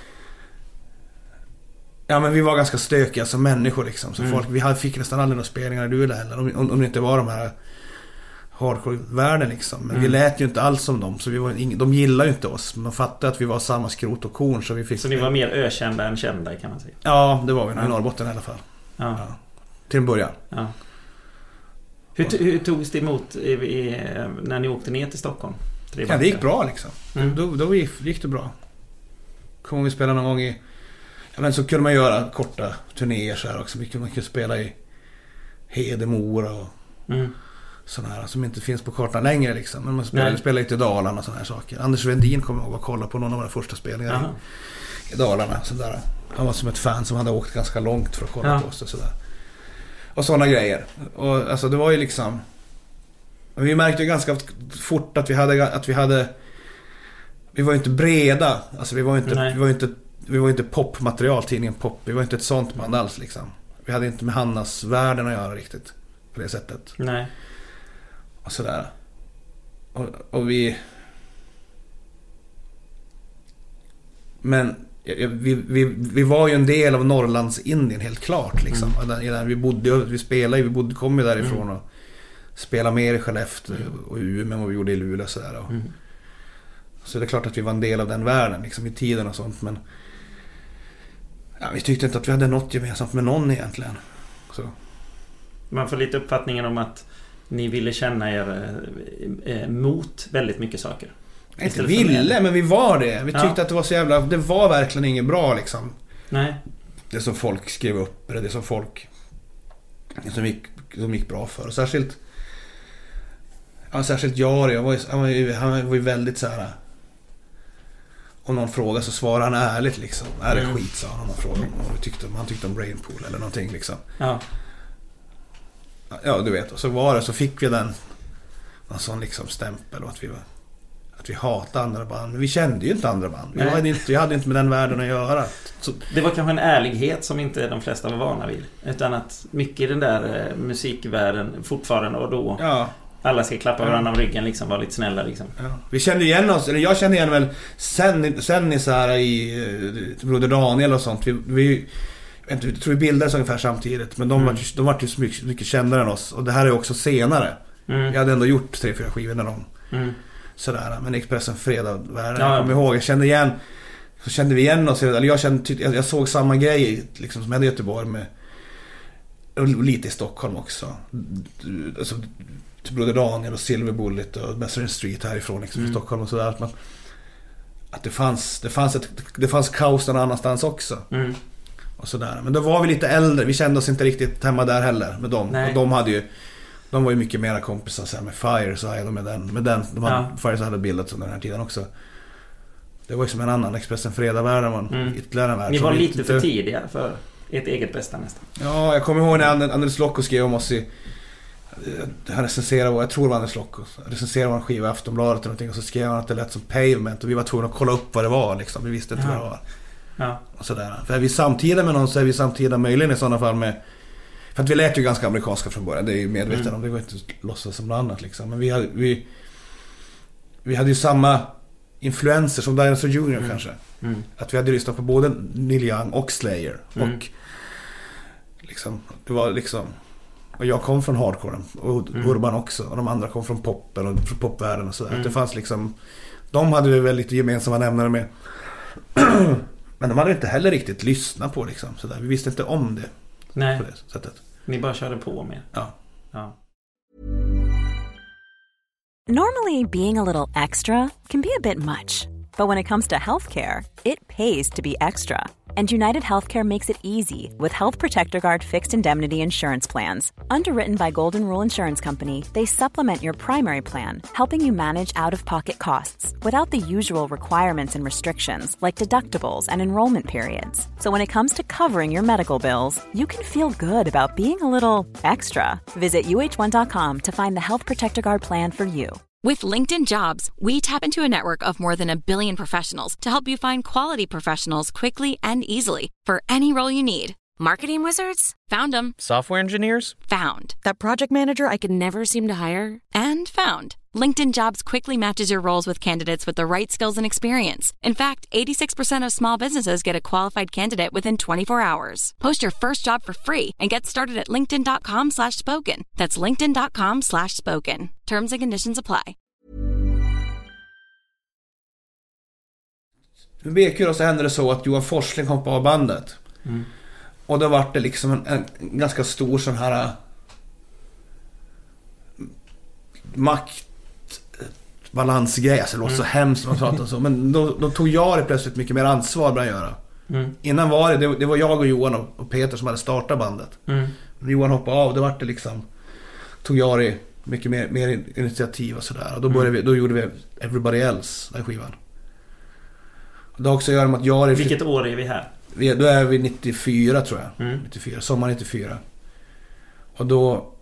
ja men vi var ganska stökiga som människor liksom. Så folk, vi fick nästan aldrig några spelningar i Luleå heller, om det inte var de här hardcore-världen liksom. Men vi lät ju inte alls som dem, så vi var de gillade ju inte oss, men de fattade att vi var samma skrot och korn, så vi fick. Så ni var mer ökända än kända, kan man säga. Ja, det var vi i Norrbotten i alla fall. Ja. Till en början. Ja. Hur togs det emot när ni åkte ner till Stockholm? Ja, det gick bra liksom. Då gick det bra. Kom vi spela någon gång i, ja, men så kunde man göra korta turnéer så här också. Man kunde spela i Hedemora och sådana här som inte finns på kartan längre liksom. Men man spelar lite i Dalarna och såna här saker. Anders Vendin kommer ihåg att kolla på någon av våra första spelningar i Dalarna. Så där. Han var som ett fan som hade åkt ganska långt för att kolla på oss och sådär. Och sådana grejer. Och alltså det var ju liksom, vi märkte ju ganska fort att vi var inte breda. Alltså vi var inte popmaterial, tidningen Pop. Vi var inte ett sånt band alls liksom. Vi hade inte med Hannas världen att göra riktigt på det sättet. Nej. Och sådär. Och vi, men vi var ju en del av Norrlands Indien helt klart liksom. Vi kom ju därifrån och spelade mer i Skellefteå och Umeå än vad vi gjorde i Luleå och sådär. Så det är klart att vi var en del av den världen liksom, i tiden och sånt, men vi tyckte inte att vi hade något gemensamt med någon egentligen. Så. Man får lite uppfattningen om att ni ville känna er mot väldigt mycket saker. Inte ville, men vi var det. Vi tyckte att det var så jävla, det var verkligen inget bra liksom. Nej. Det som folk skrev upp, eller det som folk som gick bra för. Och särskilt Jari, han var ju väldigt så här. Om någon frågar så svarar han ärligt liksom. Är det skit, sa han, om någon frågar om han tyckte om Brainpool eller någonting liksom. Ja, du vet. Och så fick vi en sån liksom stämpel, och att vi hatade andra band. Men vi kände ju inte andra band. Vi hade inte med den världen att göra. Så det var kanske en ärlighet som inte de flesta var vana vid. Utan att mycket i den där musikvärlden fortfarande, och då alla ska klappa varandra om ryggen liksom, var lite snälla liksom. Ja. Vi kände igen oss, eller jag kände igen väl sen i så här i Broder Daniel och sånt. Vi tror vi bildades ungefär samtidigt, men de var ju mycket kändare än oss, och det här är också senare. Vi hade ändå gjort 3-4 skivor när de sådär, men Expressen Fredag-världen, jag kommer ihåg, så kände vi igen oss, eller jag såg samma grej liksom som hände i Göteborg med, och lite i Stockholm också, alltså till Broder Daniel och Silver Bullet och Messenger Street härifrån liksom, i Stockholm och sådär, att det fanns kaos någon annanstans också. Och sådär. Men då var vi lite äldre, vi kände oss inte riktigt hemma där heller med dem. Och de var ju mycket mera kompisar så här, med Fire, så här, med den Fire hade bildat under den här tiden också. Det var ju som en annan Expressen Fredag-världen, var ytterligare en värld. Ni var lite för tidiga för ett eget bästa nästan. Ja, jag kommer ihåg när Anders Locko skrev om oss han recenserade, jag tror det var Anders Locko, recenserade en skiva i Aftonbladet eller någonting, och så skrev han att det lät som Pavement, och vi var tvungna att kolla upp vad det var liksom. Vi visste inte vad det var. Och sådär. För är vi samtida med någon, så är vi samtida möjligen i sådana fall med, för att vi lät ju ganska amerikanska från början, det är ju medveten om, det går inte att låtsas som något annat liksom. Men vi hade ju samma influenser som Dinosaur Jr. kanske. Att vi hade lyssnat på både Neil Young och Slayer, och liksom, det var liksom Och jag kom från hardcoren och Urban också. Och de andra kom från poppen och från popvärlden och sådär. Det fanns liksom... De hade vi väl lite gemensamma nämnare med. Men de hade inte heller riktigt lyssnat på liksom, sådär. Vi visste inte om det. Nej. På det sättet. Ni bara körde på med. Ja. Normally, being a little extra can be a bit much. But when it comes to healthcare, it pays to be extra. And United Healthcare makes it easy with Health Protector Guard fixed indemnity insurance plans. Underwritten by Golden Rule Insurance Company, they supplement your primary plan, helping you manage out-of-pocket costs without the usual requirements and restrictions like deductibles and enrollment periods. So when it comes to covering your medical bills, you can feel good about being a little extra. Visit uh1.com to find the Health Protector Guard plan for you. With LinkedIn Jobs, we tap into a network of more than 1 billion professionals to help you find quality professionals quickly and easily for any role you need. Marketing wizards? Found them. Software engineers? Found. That project manager I could never seem to hire? And found. LinkedIn Jobs quickly matches your roles with candidates with the right skills and experience. In fact, 86% of small businesses get a qualified candidate within 24 hours. Post your first job for free and get started at linkedin.com/spoken. That's linkedin.com/spoken. Terms and conditions apply. Med BQ så hände det så att Johan Forsling hoppade av bandet. Och då var det liksom en ganska stor sån här maktbalansgrej. Alltså det låter så hemskt när man pratar så. Men då tog jag det plötsligt mycket mer ansvar började göra. Innan var det var jag och Johan och Peter som hade startat bandet. När Johan hoppade av, då var det liksom... Tog jag det mycket mer initiativ och sådär. Och då gjorde vi Everybody Else, den skivan. Och det har också att göra med att jag... Vilket år är vi här? Då är vi 94 tror jag. 94, sommar 94. Och då...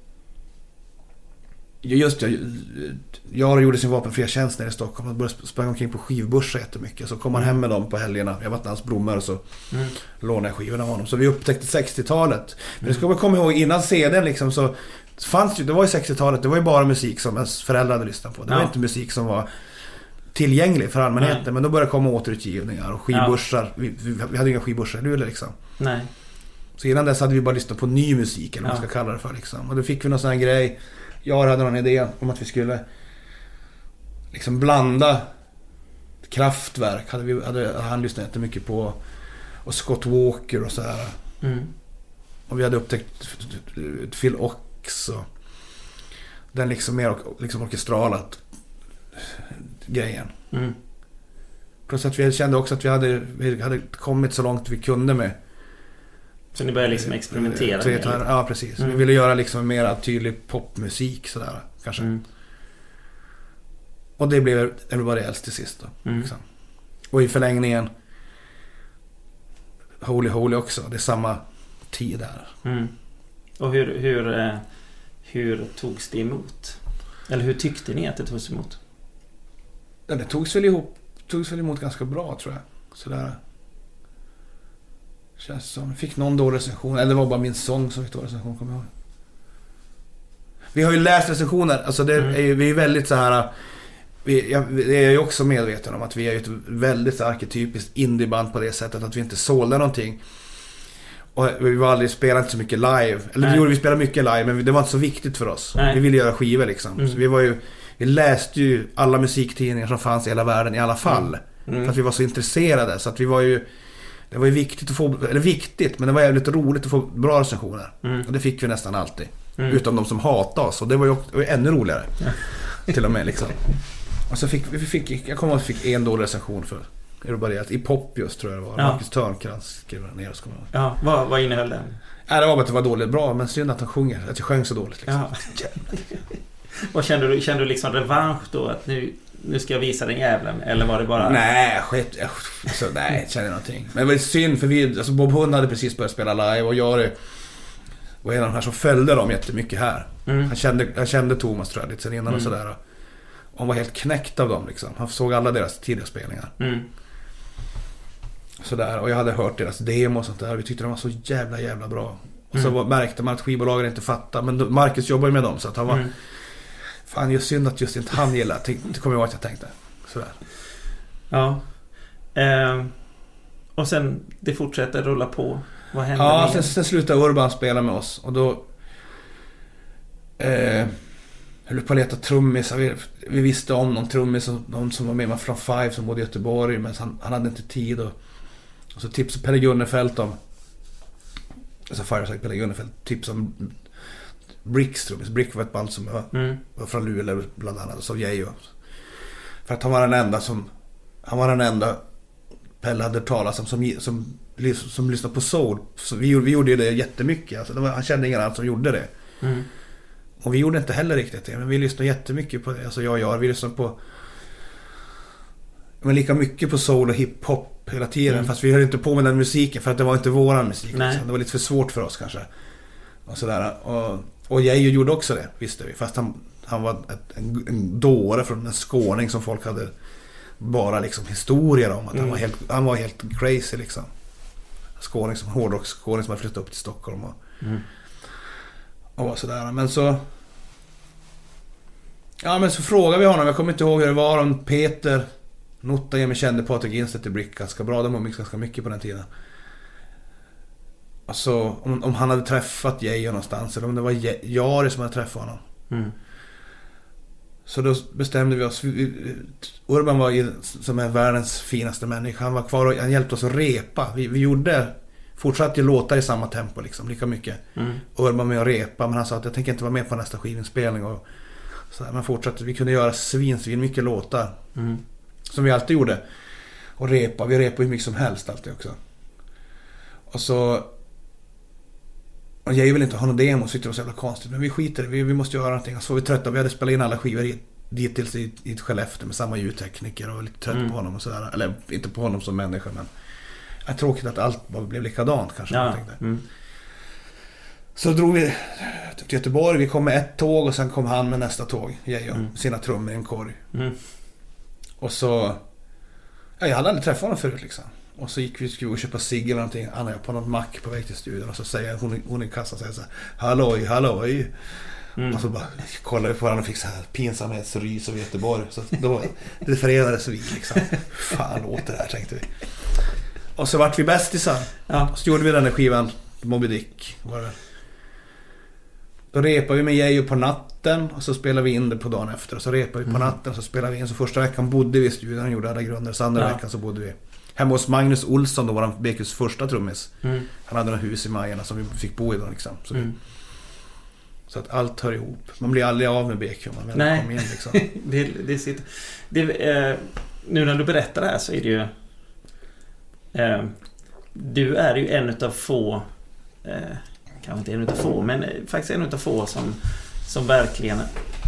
Just jag gjorde sin vapenfria tjänst nere i Stockholm och började springa omkring på skivbörser jättemycket. Så kom han hem med dem på helgerna. Jag var till hans blommor och så lånade jag skivorna av honom. Så vi upptäckte 60-talet. Men det ska man komma ihåg, innan CD:n liksom så fanns det var ju 60-talet, det var ju bara musik som ens föräldrar hade lyssnat på. Det var inte musik som var tillgänglig för allmänheten. Nej. Men då började komma återutgivningar och skivbörsar. Vi hade inga skivbörsar nu liksom. Nej. Så innan dess hade vi bara lyssnat på ny musik eller vad man ska kalla det för liksom. Och då fick vi någon sån här grej. Jag hade någon idé om att vi skulle liksom blanda Kraftwerk. Hade han lyssnat jättemycket på och Scott Walker och så här. Och vi hade upptäckt Phil Ox och den liksom mer liksom orkestralat grejen. Plus att vi kände också att vi hade kommit så långt vi kunde med. Så ni började liksom experimentera? Ja, precis. Vi ville göra liksom mer tydlig popmusik sådär, kanske. Och det blev Everybody Else till sist då. Liksom. Och i förlängningen Holy Holy också. Det är samma tid där. Och hur togs det emot? Eller hur tyckte ni att det togs emot? Ja, det togs väl emot ganska bra, tror jag. Sådär. Känns som. Fick någon dålig recension. Eller det var bara min sång som fick dålig recension, kommer jag ihåg. Vi har ju läst recensioner. Alltså det är ju, vi är väldigt så här. Jag är ju också medveten om att vi är ett väldigt så arketypiskt indieband på det sättet att vi inte sålde någonting. Och vi var aldrig spelade inte så mycket live. Eller vi spelade mycket live, men det var inte så viktigt för oss. Nej. Vi ville göra skivor liksom. Så vi läste ju alla musiktidningar som fanns i hela världen i alla fall. För att vi var så intresserade. Så att det var ju viktigt att få, eller viktigt, men det var jävligt roligt att få bra recensioner. Och det fick vi nästan alltid. Utom de som hatade oss. Och det var ju ännu roligare. Till och med liksom. Och så fick jag kommer ihåg att vi fick en dålig recension för Everybody i pop just, tror jag det var. Marcus Törnkrans skrev ner oss. Ja, vad innehöll den? Det var bara att det var dåligt bra, men synd att han sjunger. Att jag sjöng så dåligt liksom. Vad kände du liksom revansch då? Att nu ska jag visa den jävlen? Eller var det bara... Nej, jag kände någonting. Men det var synd, för Bob Hund hade precis börjat spela live. Och jag var en av de här som följde dem jättemycket här. Han kände Thomas, tror jag, lite sen innan och sådär. Och han var helt knäckt av dem liksom. Han såg alla deras tidiga spelningar. Sådär, och jag hade hört deras demo och sånt där. Vi tyckte de var så jävla bra. Och så märkte man att skivbolagen inte fattade. Men Marcus jobbar ju med dem, så att han var... Fan, just synd att just inte han gillar. Det kommer jag ihåg att jag tänkte. Sådär. Ja. Och sen det fortsätter rulla på. Vad händer? Ja, sen slutade Urban spela med oss. Och då höll på att leta trummis. Vi visste om någon trummis, någon som var med mig från Five som bodde i Göteborg, men han hade inte tid. Och så tipsade Pelle Gunnefelt om, alltså Fireside Pelle Gunnefelt tipsade om Bricks trummis. Brick var ett band som var från Luleå bland annat, så Geijo. För att han var den enda Pelle hade talat om som lyssnade på soul. Så vi gjorde det jättemycket. Alltså, han kände ingen annan som gjorde det. Och vi gjorde inte heller riktigt det, men vi lyssnade jättemycket på det. Alltså vi lyssnade på lika mycket på soul och hiphop hela tiden. Fast vi höll inte på med den musiken för att det var inte våran musik. Liksom. Det var lite för svårt för oss kanske. Och sådär. Och Geijo gjorde också det, visste vi. Fast han var en dåre från en skåning som folk hade bara liksom historier om. Att han var helt crazy liksom. Skåning som hårdrocksskåning som hade flyttat upp till Stockholm och sådär. Men så frågade vi honom. Jag kommer inte ihåg hur det var om Peter Notta kände Patrik Instedt i Brick ganska bra. De var ganska mycket på den tiden. Alltså om han hade träffat Geijo någonstans, eller om det var Jari som hade träffat honom. Så då bestämde vi oss. Urban var som är världens finaste människa. Han var kvar och han hjälpte oss att repa. Vi fortsatte låta i samma tempo liksom, lika mycket. Urban med att repa, men han sa att jag tänker inte vara med på nästa skivinspelning. Och så här, men fortsatte. Vi kunde göra svin mycket låtar. Som vi alltid gjorde. Och vi repade hur mycket som helst alltid också. Och så jag vill inte ha någon demo, så det var så jävla konstigt. Men vi skiter, vi måste göra någonting. Och så var vi trötta, vi hade spelat in alla skivor dittills i ett Skellefteå med samma ljudtekniker och var lite trött på honom och sådär. Eller inte på honom som människa, men det är tråkigt att allt blev likadant kanske. Ja. Så drog vi till Göteborg, vi kom med ett tåg och sen kom han med nästa tåg, sina trummor i en korg. Och så jag hade aldrig träffat honom förut liksom. Och så gick vi och köpa cigg eller någonting. Anna jag på någon mack på väg till studion. Och så säger hon i kassan säger så här: halloj. Och så bara kollade vi på varandra och fick så här pinsamhetsrys av Göteborg. Så då det förenades vi liksom. Fan låter det här, tänkte vi. Och så vart vi bästisar. Och så gjorde vi den där skivan Moby Dick. Då repade vi med Geijo på natten. Och så spelade vi in det på dagen efter. Och så repade vi på natten. Och så spelade vi in. Så första veckan bodde vi i studion. Han gjorde alla grunder. Så andra veckan så bodde vi hemma hos Magnus Olsson, då var han BQs första trummis. Han hade några hus i Majerna som vi fick bo i då liksom. Så att allt hör ihop. Man blir aldrig av med BQ. Man väl kommer in liksom. det sitter. Nu när du berättar det här så är det ju du är ju en utav få kanske inte en utav få, men faktiskt en utav få som verkligen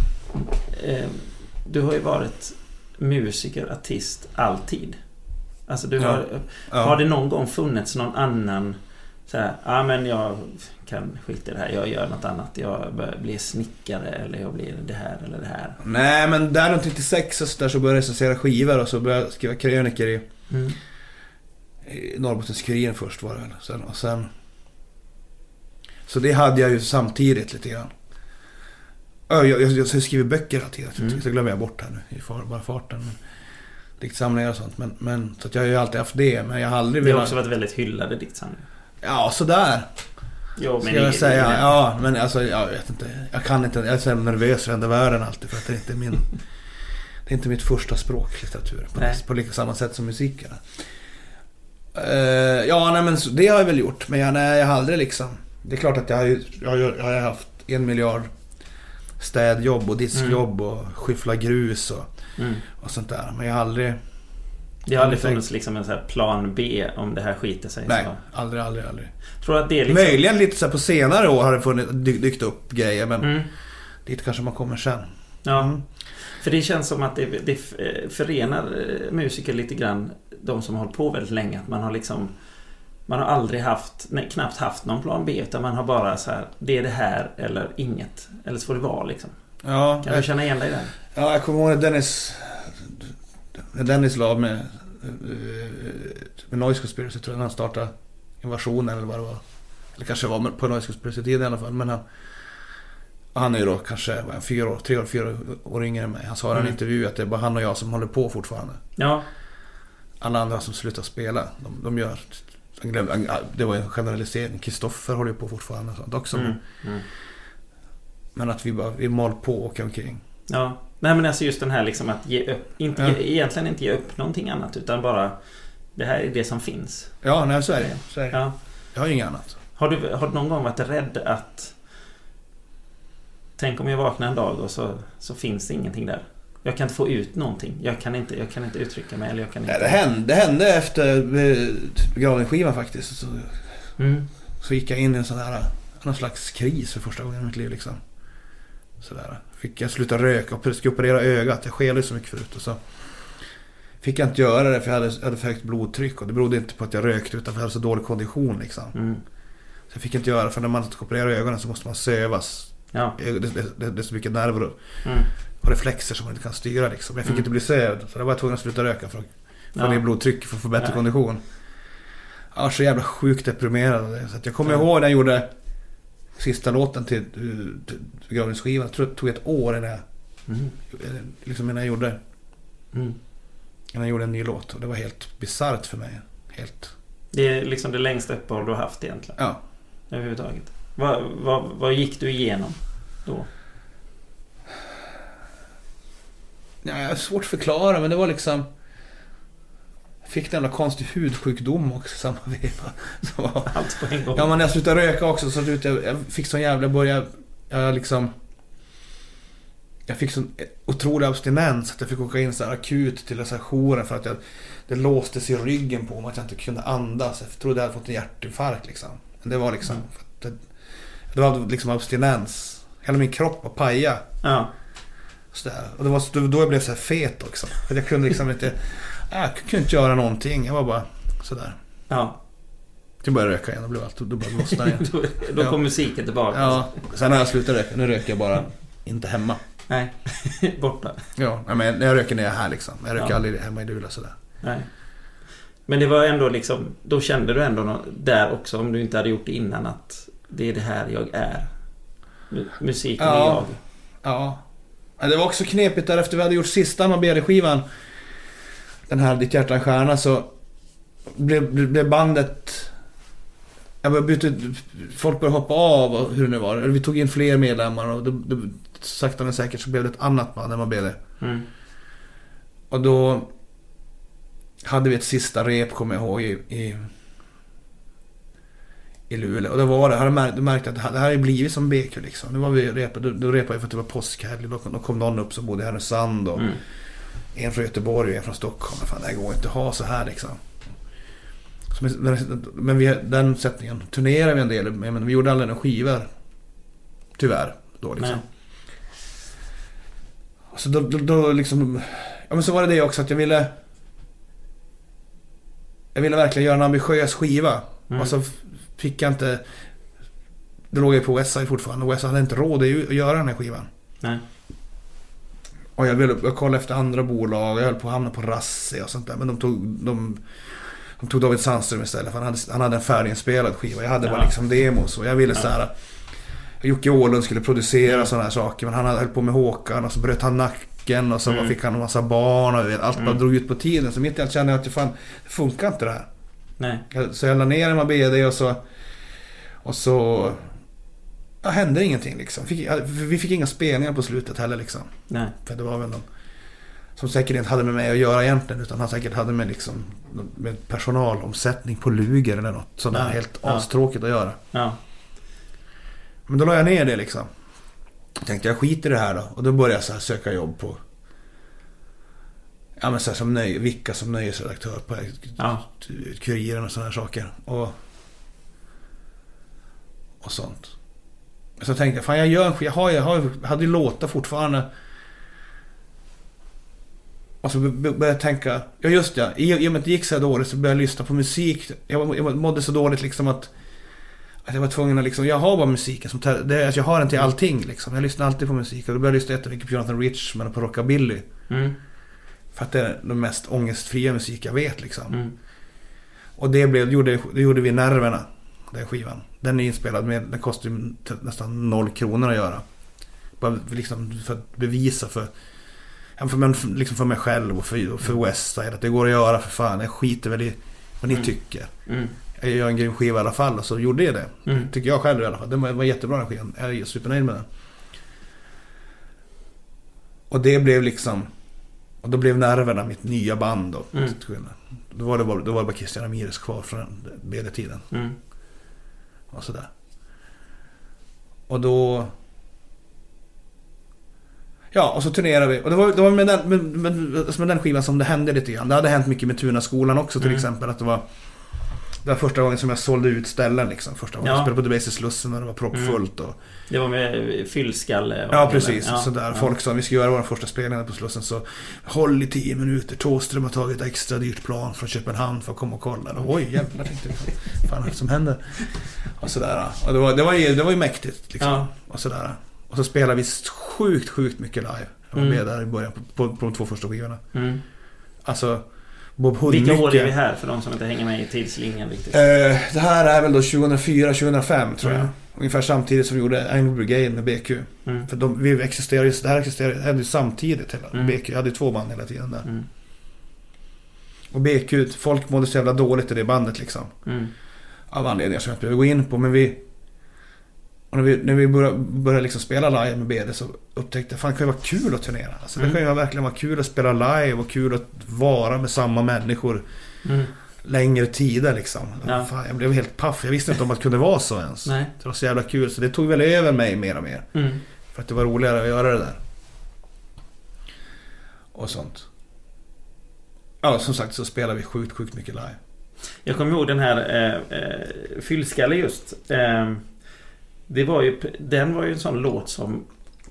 du har ju varit musiker, artist alltid. Alltså du har det någon gång funnits någon annan så här, men jag kan skita i det här, jag gör något annat, jag blir snickare eller jag blir det här eller det här. Nej, men där runt 96 så började jag recensera skivor och så började jag skriva kröniker i Norrbottenskuriren först var det och sen så det hade jag ju samtidigt lite grann. Jag skriver böcker hela tiden, så glömmer jag bort här nu i bara farten, men diktsamlingar och sånt, men så att jag har ju alltid haft det, men jag har aldrig det har också varit väldigt hyllade diktsamlingar. Ja, sådär. Jo, men jag säga, ja, men alltså jag vet inte. Jag kan inte, jag är så nervös för den världen alltid för att det är inte mitt första språk, litteratur på lika samma sätt som musiken. Men det har jag väl gjort, men jag har aldrig liksom. Det är klart att jag har haft 1 miljard städjobb och diskjobb och skyffla grus och sånt där, men jag har aldrig. Det har aldrig funnits liksom en så här plan B om det här skiter sig. Nej, så. aldrig. Tror att det är liksom. Möjligen lite så här på senare år har det funnits dykt upp grejer, men dit kanske man kommer sen. Ja. För det känns som att det förenar musiker lite grann, de som har hållit på väldigt länge, att man har aldrig knappt haft någon plan B, utan man har bara så här, det är det här eller inget, eller så får det vara liksom. Ja, kan du känna igen dig där? Ja, jag kommer ihåg när Dennis la med Noise Conspiracy, tror jag, när han startade Invasionen eller vad det var. Eller kanske var på Noise Conspiracy tid i alla fall, men han är ju då kanske 4 år yngre än mig. Han sa i en intervju att det är bara han och jag som håller på fortfarande. Ja. Alla andra som slutar spela, de gör. Det var en generalisering. Kristoffer håller ju på fortfarande och sånt också. Men att vi mal på och åker omkring. Ja, nej men alltså just den här liksom att ge upp, egentligen inte ge upp någonting annat, utan bara det här är det som finns. Ja, nej, så är det. Ja. Jag har ju inget annat. Har du någon gång varit rädd att tänk om jag vaknar en dag och så finns det ingenting där? Jag kan inte få ut någonting. Jag kan inte uttrycka mig, eller jag kan inte... Det hände efter begravningsskivan faktiskt. Så gick jag in i en sån här någon slags kris för första gången i mitt liv liksom. Sådär. Fick jag sluta röka och skulle operera ögat. Jag skelade så mycket förut, och så fick jag inte göra det för jag hade för högt blodtryck, och det berodde inte på att jag rökte utan för att jag hade så dålig kondition liksom. Så jag fick inte göra, för när man ska operera ögonen så måste man sövas. Ja. Det är så mycket nerver och reflexer som man inte kan styra liksom. Jag fick inte bli sövd, så jag var tvungen att sluta röka för att få ner blodtryck för att få bättre kondition. Jag var så jävla sjukt deprimerad. Så att jag kommer ihåg när jag gjorde sista låten till begravningsskivan. Jag tror det tog ett år innan jag gjorde en ny låt. Och det var helt bizarrt för mig. Det är liksom det längsta uppehåll du har haft egentligen. Ja. Överhuvudtaget. Vad gick du igenom då? Ja, det är svårt att förklara, men det var liksom... Jag fick en jävla konstig hudsjukdom också samma veva. Allt på en gång. Ja, men när jag slutade röka också, så jag fick sån jävla jag fick sån otrolig abstinens att jag fick åka in så här akut till så här jouren för att det låstes i ryggen på mig att jag inte kunde andas. Jag trodde jag hade fått en hjärtinfarkt liksom. Men det var liksom det var liksom abstinens. Hela min kropp var paja. Ja. Så där. Och det var då jag blev så här fet också. För jag kunde liksom inte göra någonting. Jag var bara så där. Ja. Jag började röka igen och blev då började lossna igen. Då kom musiken tillbaka. Ja. Sen när jag slutade röka, nu röker jag bara inte hemma. Nej, borta. Ja, men när jag röker ner här liksom. Jag röker aldrig hemma i Dula sådär. Nej. Men det var ändå liksom, då kände du ändå där också, om du inte hade gjort det innan, att det är det här jag är. Musiken är jag. Ja. Det var också knepigt där efter vi hade gjort sista Mabede-skivan. Den här Ditt hjärta en stjärna, så blev bandet... Jag bytte, folk började hoppa av och hur det nu var. Vi tog in fler medlemmar och det sakta men säkert så blev det ett annat band än Mabede. Och då hade vi ett sista rep, kommer jag ihåg, i Luleå. Och då var det, märkte att det här har blivit som BQ liksom. Nu var vi då repade vi för att det var påskhelg. Då kom någon upp som bodde i Härnösand och en från Göteborg och en från Stockholm. Fan, det här går inte att ha så här liksom. Men den sättningen turnerade vi en del med, men vi gjorde aldrig några skivor. Tyvärr då liksom. Så då liksom, ja, men så var det också att jag ville verkligen göra en ambitiös skiva. Och så fick jag inte, det låg ju på Westside fortfarande, och Westside hade inte råd att göra den här skivan. Nej. Och jag kollade efter andra bolag, jag höll på att hamna på Rasse och sånt där, men de tog David Sandström istället, för han hade en färdiginspelad skiva. Jag hade bara liksom demos, och jag ville så här, Jocke Åhlund skulle producera sådana här saker, men han hade höll på med Håkan och så bröt han nacken och så fick han en massa barn och allt bara drog ut på tiden, så mitt i allt kände jag att det funkar inte det här. Nej. Så jag la ner en BD och så hände ingenting liksom. Vi fick inga spelningar på slutet heller liksom. Nej. För det var väl någon som säkert inte hade med mig att göra egentligen, utan han säkert hade med liksom med personalomsättning på Luger eller något sånt där helt astråkigt att göra. Ja. Men då la jag ner det liksom. Jag tänkte jag skiter i det här då, och då började jag så här söka jobb på men så här, som Vicka som nöjesredaktör på Kuriren och sådana här saker och sånt. Så tänkte jag, fan jag gör en skiva, jag hade ju låtar fortfarande. Och så började jag tänka, ja just det, i och med att det gick så här dåligt så började jag lyssna på musik. Jag mådde så dåligt liksom att jag var tvungen att liksom, jag har bara musiken som alltså jag har den till allting liksom. Jag lyssnar alltid på musik, och då började jag lyssna jättemycket på Jonathan Richman och på rockabilly. För att det är den mest ångestfria musik jag vet liksom. Och det gjorde vi Nerverna, den skivan. Den är inspelad med, den kostar ju nästan 0 kronor att göra. Bara liksom för att bevisa för mig själv och för Westside att det går att göra, för fan. Jag skiter väl i vad ni tycker. Jag gör en grym skiva i alla fall, och så gjorde jag det. Tycker jag själv i alla fall. Det var jättebra den skivan. Jag är supernöjd med den. Och det blev liksom, och då blev nerverna mitt nya band då. Då var det bara Christian Ramirez kvar från BD-tiden. Och sådär. Och då... Ja, och så turnerade vi. Och det var med den skivan som det hände lite grann. Det hade hänt mycket med Tunaskolan också till exempel. Att det var första gången som jag sålde ut ställen liksom. Första gången jag spelade på Debaser Slussen när det var proppfullt. Och... Det var med fyllskalle. Ja, precis. Sådär. Folk sa, vi ska göra våra första spelningar på Slussen. Så håll i 10 minuter. Thåström har tagit ett extra dyrt plan från Köpenhamn för att komma och kolla. Och, oj, jävlar, tänkte jag. Fan, vad som händer? Och sådär. Och det var ju mäktigt liksom. Och sådär. Och så spelade vi sjukt mycket live. Jag var med där i början på de 2 första skivorna. Alltså Bob Hund. Vilka år är vi här för de som inte hänger med i tidslinjen riktigt? Det här är väl då 2004-2005 tror jag. Ungefär samtidigt som vi gjorde Angry Brigade med BQ. För vi existerade, det här hände ju samtidigt hela. BQ hade ju 2 band hela tiden där. Och BQ, folk mådde så jävla dåligt i det bandet liksom. Av anledningar som jag inte behöver gå in på, men när vi började liksom spela live med BD så upptäckte jag, fan, det kan ju vara kul att turnera. Alltså, det kan ju verkligen vara kul att spela live och kul att vara med samma människor längre tider liksom. Ja. Fan, jag blev helt paff. Jag visste inte om att det kunde vara så ens. Nej. Det var så jävla kul, så det tog väl över mig mer och mer. För att det var roligare att göra det där. Och sånt. Ja, som sagt så spelar vi sjukt mycket live. Jag kommer ihåg den här fyllskalle just. Den var ju en sån låt som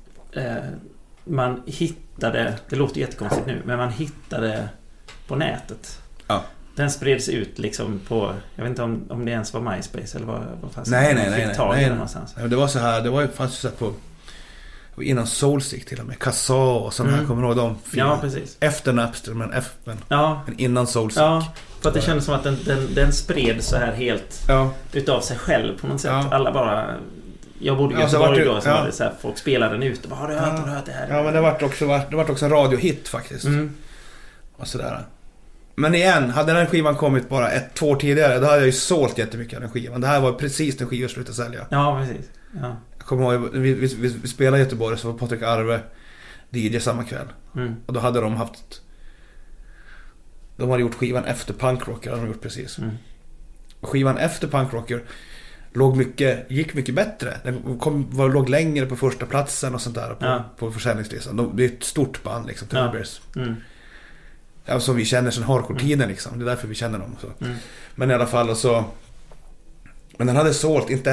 man hittade, det låter jättekonstigt nu, men man hittade på nätet. Ja. Den spreds ut liksom på, jag vet inte om det ens var MySpace eller vad fast. Nej. Det var så här, det var ju fast så på innan Soulstick till och med Kassa och sådana här, kommer du ihåg de filmerna? Ja, precis. Efter Napster, men innan Soulstick. Ja, för att det kändes som att den spred så här helt utav sig själv på något sätt. Alla bara... Jag bodde ju Göteborg då, så var det så här, folk spelade den ute. Har du hört det här? Ja, men det var också en radiohit faktiskt. Och sådär. Men igen, hade den skivan kommit bara 1-2 år tidigare, då hade jag ju sålt jättemycket av den skivan. Det här var precis den skivan jag slutade sälja. Ja, precis. Ja. Jag kommer ihåg, vi spelade i Göteborg, så var Patrik Arve DJ samma kväll. Och då hade de haft... De hade gjort skivan efter Punk Rocker, hade de gjort precis. Och skivan efter Punk Rocker gick mycket bättre. Den låg längre på första platsen och sånt där på försäljningslistan. Det är ett stort band liksom, Turbers. Ja, som vi känner sedan hardcore-tiden liksom. Det är därför vi känner dem så. Men i alla fall så, men den hade sålt inte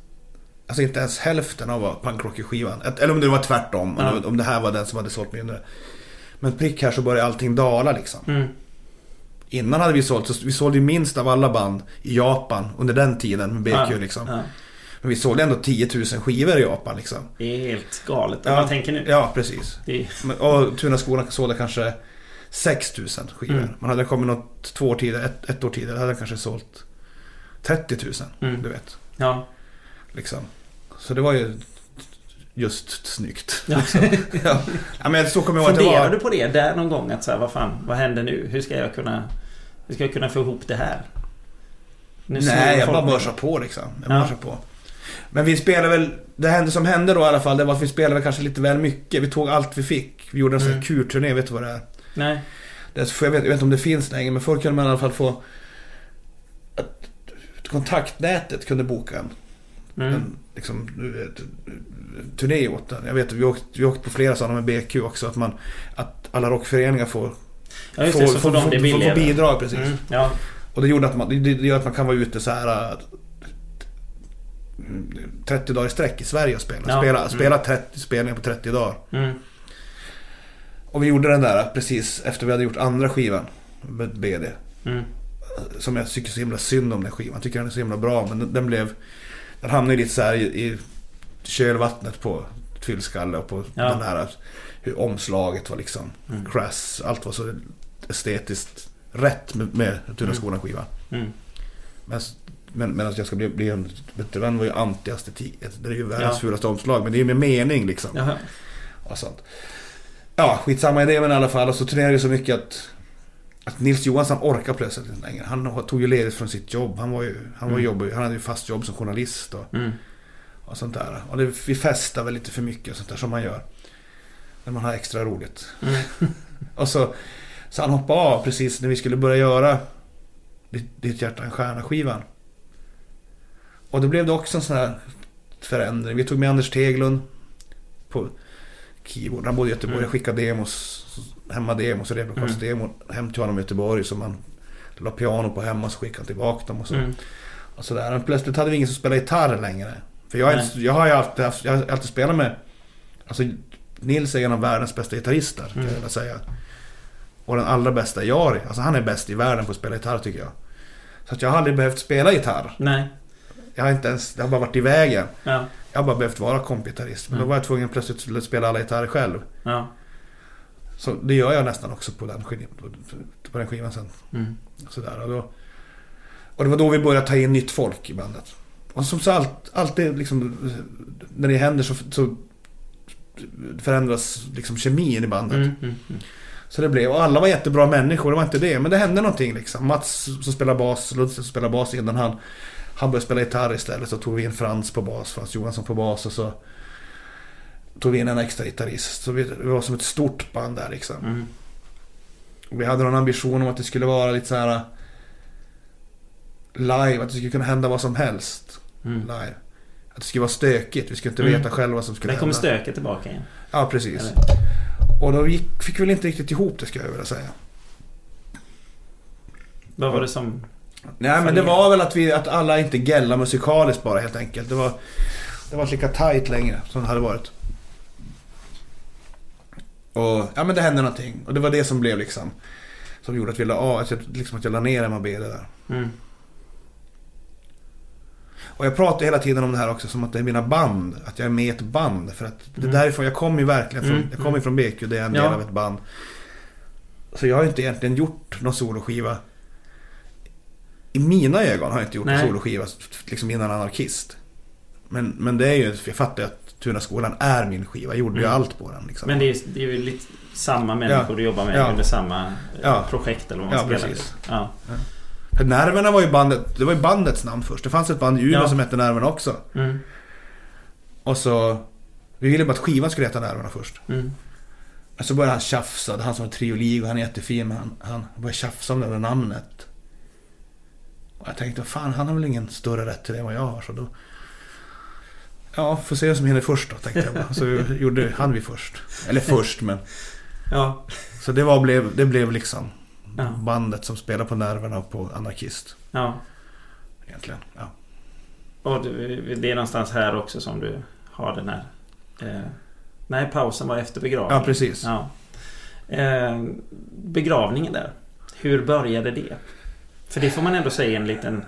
ens hälften av Punk Rocker-skivan. Eller om det var tvärtom, om det här var den som hade sålt mindre. Men prick här så började allting dala liksom. Innan hade vi sålde ju minst av alla band i Japan under den tiden med BQ liksom. Men vi sålde ändå 10 000 skivor i Japan liksom. Det är helt galet om man tänker nu. Ja, precis. Och Tunaskolan sålde kanske 6 000 skivor. Man hade kommit något 2 år tidigare, ett år tidigare hade kanske sålt 30 000, du vet. Ja. Liksom. Så det var ju just snyggt. Liksom. Ja, men så kommer jag ihåg att det var. Funderade du på det där någon gång att så här, vad händer nu? Hur ska jag kunna få ihop det här? Nej, jag bara mörsar på liksom. På. Men vi spelade väl, det som hände då i alla fall, det var att vi spelade väl kanske lite väl mycket. Vi tog allt vi fick. Vi gjorde en sån här kurturné, vet du vad det är? Nej. Jag vet inte om det finns längre, men förr kunde man i alla fall få att kontaktnätet kunde boka en liksom, turné åt den. Jag vet, vi åkte på flera sådana med BQ också, att alla rockföreningar får bidrag precis. Och det gjorde att det gör att man kan vara ute så här 30 dagar i sträck i Sverige och spela 30 spelningar på 30 dagar. Och vi gjorde den där precis efter vi hade gjort andra skivan med BD. Som jag tycker så himla synd om den skivan. Jag tycker den är så himla bra, men den hamnade lite så här i kölvattnet på Fyllskalle och på den här, hur omslaget var liksom crass, allt var så estetiskt rätt med Tunaskolan skivan. Men att jag ska bli en veteran var ju anti-estetik. Det är ju världens fulaste omslag, men det är ju med mening liksom. Och sånt. Ja, skitsamma idé, men i alla fall. Och så turnerade det så mycket att Nils Johansson orkar plötsligt inte längre. Han tog ju ledigt från sitt jobb. Han hade ju fast jobb som journalist och sånt där. Och vi festade väl lite för mycket och sånt där som man gör. när man har extra roligt. Och så han hoppade av precis när vi skulle börja göra Ditt hjärta en stjärna-skivan. Och då blev det också en sån här förändring. Vi tog med Anders Teglund på keyboard. Han bodde i Göteborg. Jag skickade demos, hemmademos och replokalsdemo hem till honom i Göteborg, som man la piano på hemma, så skickade han tillbaka dem och så. Och så där. Men plötsligt hade vi ingen som spelade gitarr längre. För jag har alltid spelat med, alltså Nils är en av världens bästa gitarrister, kan jag vilja säga. Och den allra bästa är Jari. Alltså han är bäst i världen på att spela gitarr, tycker jag. Så att jag har aldrig behövt spela gitarr. Nej. Jag har bara varit i vägen. Ja. Jag har bara behövt vara kompgitarrist. Men då var jag tvungen plötsligt att spela alla gitarrer själv. Ja. Så det gör jag nästan också på den skivan sen. Sådär. Och det var då vi började ta in nytt folk i bandet. Och som så alltid liksom, när det händer så förändras liksom kemin i bandet. Så det blev, och alla var jättebra människor, det var inte det, men det hände någonting liksom. Mats som spelar bas, Lutz som spelar bas innan han började spela gitarr istället, så tog vi in Frans Johansson på bas, och så tog vi in en extra gitarrist. Så vi var som ett stort band där liksom. Och vi hade någon ambition om att det skulle vara lite så här live, att det skulle kunna hända vad som helst live. Att det skulle vara stökigt, vi skulle inte veta själva vad som skulle hända. Det kommer stöket tillbaka igen. Ja, precis. Eller? Och då fick vi väl inte riktigt ihop det, ska jag vilja säga. Vad var det som... Nej, men det var väl att alla inte gälla musikaliskt bara, helt enkelt. Det var inte lika tight längre som det hade varit. Och ja, men det hände någonting. Och det var det som blev liksom, som gjorde att vi att jag la ner MAB det där. Och jag pratar hela tiden om det här också som att det är mina band, att jag är med i ett band, för att det därifrån jag kommer ju verkligen från, jag kommer från BQ, det är en del av ett band. Så jag har inte egentligen gjort någon soloskiva. I mina ögon har jag inte gjort någon soloskiva liksom innan Anarkist. Men det är ju, jag fattar ju att Tunaskolan är min skiva. Jag gjorde ju allt på den liksom. Men det är ju lite samma människor du jobbar med under samma projekt eller vad man spelar. Precis. Ja. För Nerverna var ju bandet, det var ju bandets namn först. Det fanns ett band i Umeå som hette Nerverna också. Och så vi ville bara att skivan skulle heta Nerverna först. Men så började han tjafsa, han som var Trioligo, och han är jättefin, men han började tjafsa om det där namnet. Och jag tänkte, fan, han har väl ingen större rätt till det än vad jag har, så då får se vem som hinner först då, tänkte jag bara. Så gjorde han vi först. Eller först, men så det blev liksom bandet som spelar på Nerverna och på Anarkist. Egentligen, Och det är någonstans här också som du har den här nej, pausen var efter begravningen. Ja, precis. Begravningen där, hur började det? För det får man ändå säga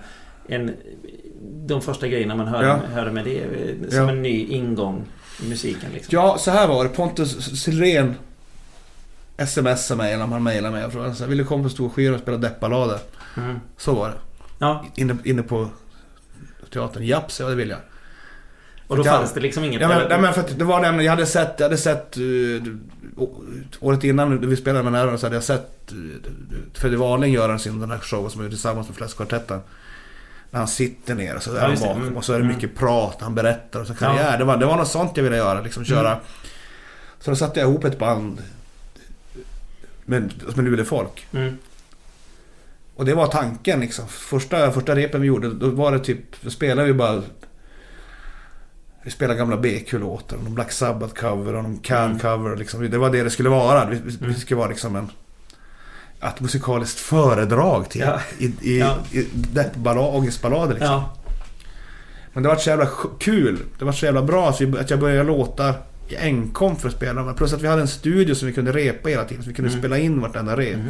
de första grejerna man hörde med det som en ny ingång i musiken liksom. Ja, så här var det. Pontus Silren smsade mig, eller han mejlade mig och frågade så här, vill du komma på Storskyran och spela deppballader? Så var det. Ja. Inne på teatern. Japp, så det vill jag. Och då fanns det liksom inget... men för att det var nämligen, jag hade sett året innan när vi spelade med Nerverna, så hade jag sett Freddy Wahlling göra den här showen som är tillsammans med Fläskkvartetten. När han sitter ner och så där bakom, och så är det mycket prat, han berättar och så karriär. Det var något sånt jag ville göra, liksom köra. Så då satte jag ihop ett band med lule folk. Och det var tanken liksom. Första repen vi gjorde, då var det typ, då spelade vi spelade gamla BQ-låtar, och Black Sabbath-cover och Can-cover liksom. Det var det skulle vara. Vi skulle vara liksom ett musikaliskt föredrag till i ångestballader liksom. Men det var så jävla kul. Det var så jävla bra så att jag började låta i enkom för att spela. Plus att vi hade en studio som vi kunde repa hela tiden, så vi kunde spela in vartenda rep.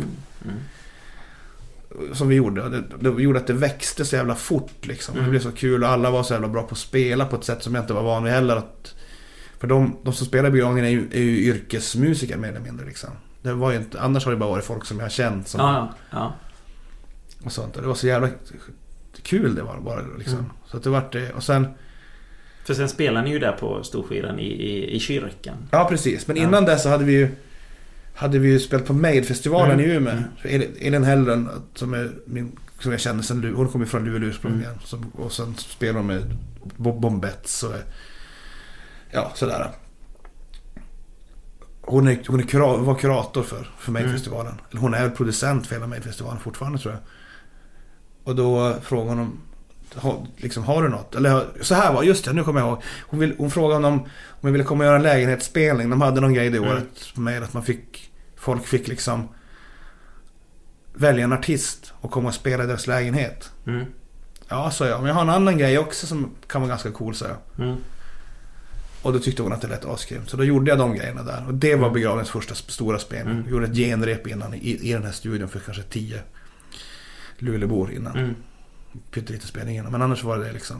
Som vi gjorde. Det gjorde att det växte så jävla fort liksom. Det blev så kul, och alla var så jävla bra på att spela på ett sätt som jag inte var van vid heller. För de som spelar begravningen är ju yrkesmusiker mer eller mindre liksom. Det var ju inte, annars har det bara varit folk som jag har känt som, och sånt. Det var så jävla kul det var bara liksom. Så att det var det. Och sen, för sen spelade ni ju där på Storskyran i kyrkan. Ja, precis. Men innan dess så hade vi ju spelat på Made-festivalen i Umeå. Elin Hellren, som jag känner sen, hon kommer från Luleå ursprungligen, och sen spelar hon med Bombets och sådär. hon var kurator för Made-festivalen. Eller hon är väl producent för hela Made-festivalen fortfarande, tror jag. Och då frågade hon liksom, har du något? Eller så här var, just det, nu kommer jag ihåg. Hon frågade om jag ville komma och göra en lägenhetsspelning. De hade någon grej det året med att folk fick liksom välja en artist och komma och spela i deras lägenhet. Ja, sa jag. Men jag har en annan grej också som kan vara ganska cool, sa jag. Och då tyckte hon att det lät asgrymt. Så då gjorde jag de grejerna där. Och det var begravningens första stora spelning. Jag gjorde ett genrep innan i den här studion för kanske 10 Luleåbor innan. Pyttelite spelning innan. Men annars var det liksom.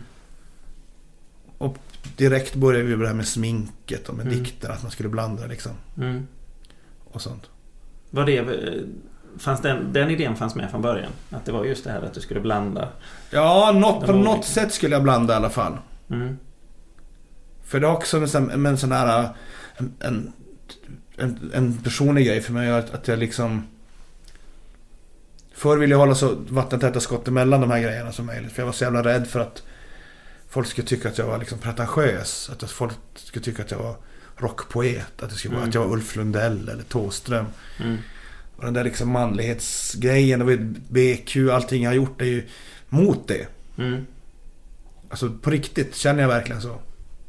Och direkt började vi med det här med sminket och med dikter, att man skulle blanda liksom. Och sånt. Var det... Fanns den idén fanns med från början? Att det var just det här att du skulle blanda? Ja, på något sätt skulle jag blanda i alla fall. För det är också en sån här en personlig grej för mig, att jag liksom förr ville jag hålla så vattentäta skott emellan de här grejerna som möjligt, för jag var så jävla rädd för att folk skulle tycka att jag var liksom pretentiös, att folk skulle tycka att jag var rockpoet, att det skulle vara att jag var Ulf Lundell eller Thåström. Och den där liksom manlighetsgrejen och BQ, allting jag har gjort är ju mot det. Alltså på riktigt känner jag verkligen så.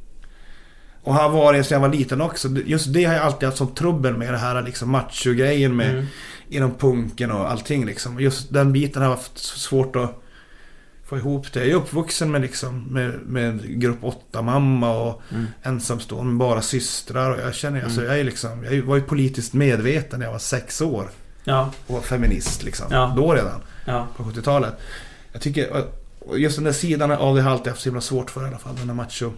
Och har varit sen jag var liten också. Just det har jag alltid haft som trubbel med, det här liksom macho-grejen med inom punken och allting liksom. Just den biten har jag haft svårt att få ihop det. Jag är uppvuxen med liksom med grupp 8 mamma och ensamstående med bara systrar, och jag känner alltså jag var ju politiskt medveten när jag var 6 år. Ja. Och var feminist liksom. Ja. Då redan. Ja. På 70-talet. Jag tycker just den där sidan av det har alltid haft så himla svårt för, i alla fall den där macho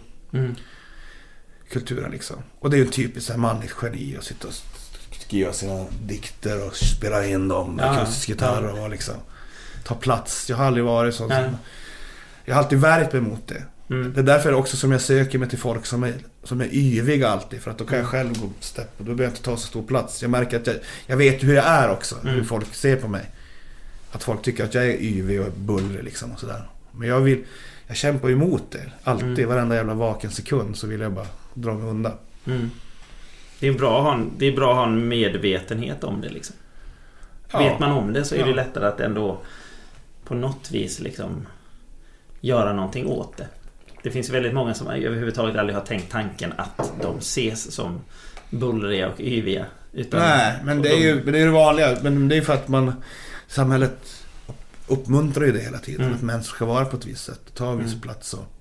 kulturen liksom. Och det är ju en typisk så här manligt geni att sitta och skriva sina dikter och spela in dem med akustisk gitarr och liksom ta plats. Jag har aldrig varit sån. Jag har alltid värjt mig mot det. Det är därför också som jag söker mig till folk som är yviga alltid, för att då kan jag själv gå stepp och då behöver jag inte ta så stor plats. Jag märker att jag vet hur jag är också, hur folk ser på mig. Att folk tycker att jag är yvig och bullrig liksom och sådär. Men jag kämpar emot det. Alltid, varenda jävla vaken sekund så vill jag bara dra mig undan. Det är bra att ha en medvetenhet om det liksom. Ja. Vet man om det så är det lättare att ändå på något vis liksom göra någonting åt det. Det finns väldigt många som överhuvudtaget aldrig har tänkt tanken att de ses som bullriga och yviga. Nej, men det är ju det vanliga. Men det är för att samhället uppmuntrar ju det hela tiden. Att människor ska vara på ett visst sätt, ta en viss plats och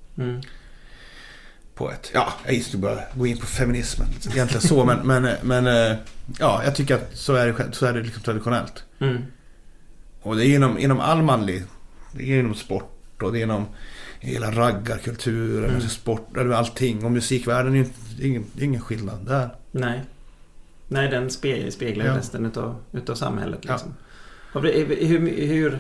på ett... Ja, jag gissar bara gå in på feminismen egentligen så, men ja, jag tycker att så är det liksom traditionellt. Och det är inom all manlig, det är inom sport och det är inom hela raggarkulturen, sport, allting, och musikvärlden är ingen skillnad där. Nej, den speglar resten utav samhället liksom. Hur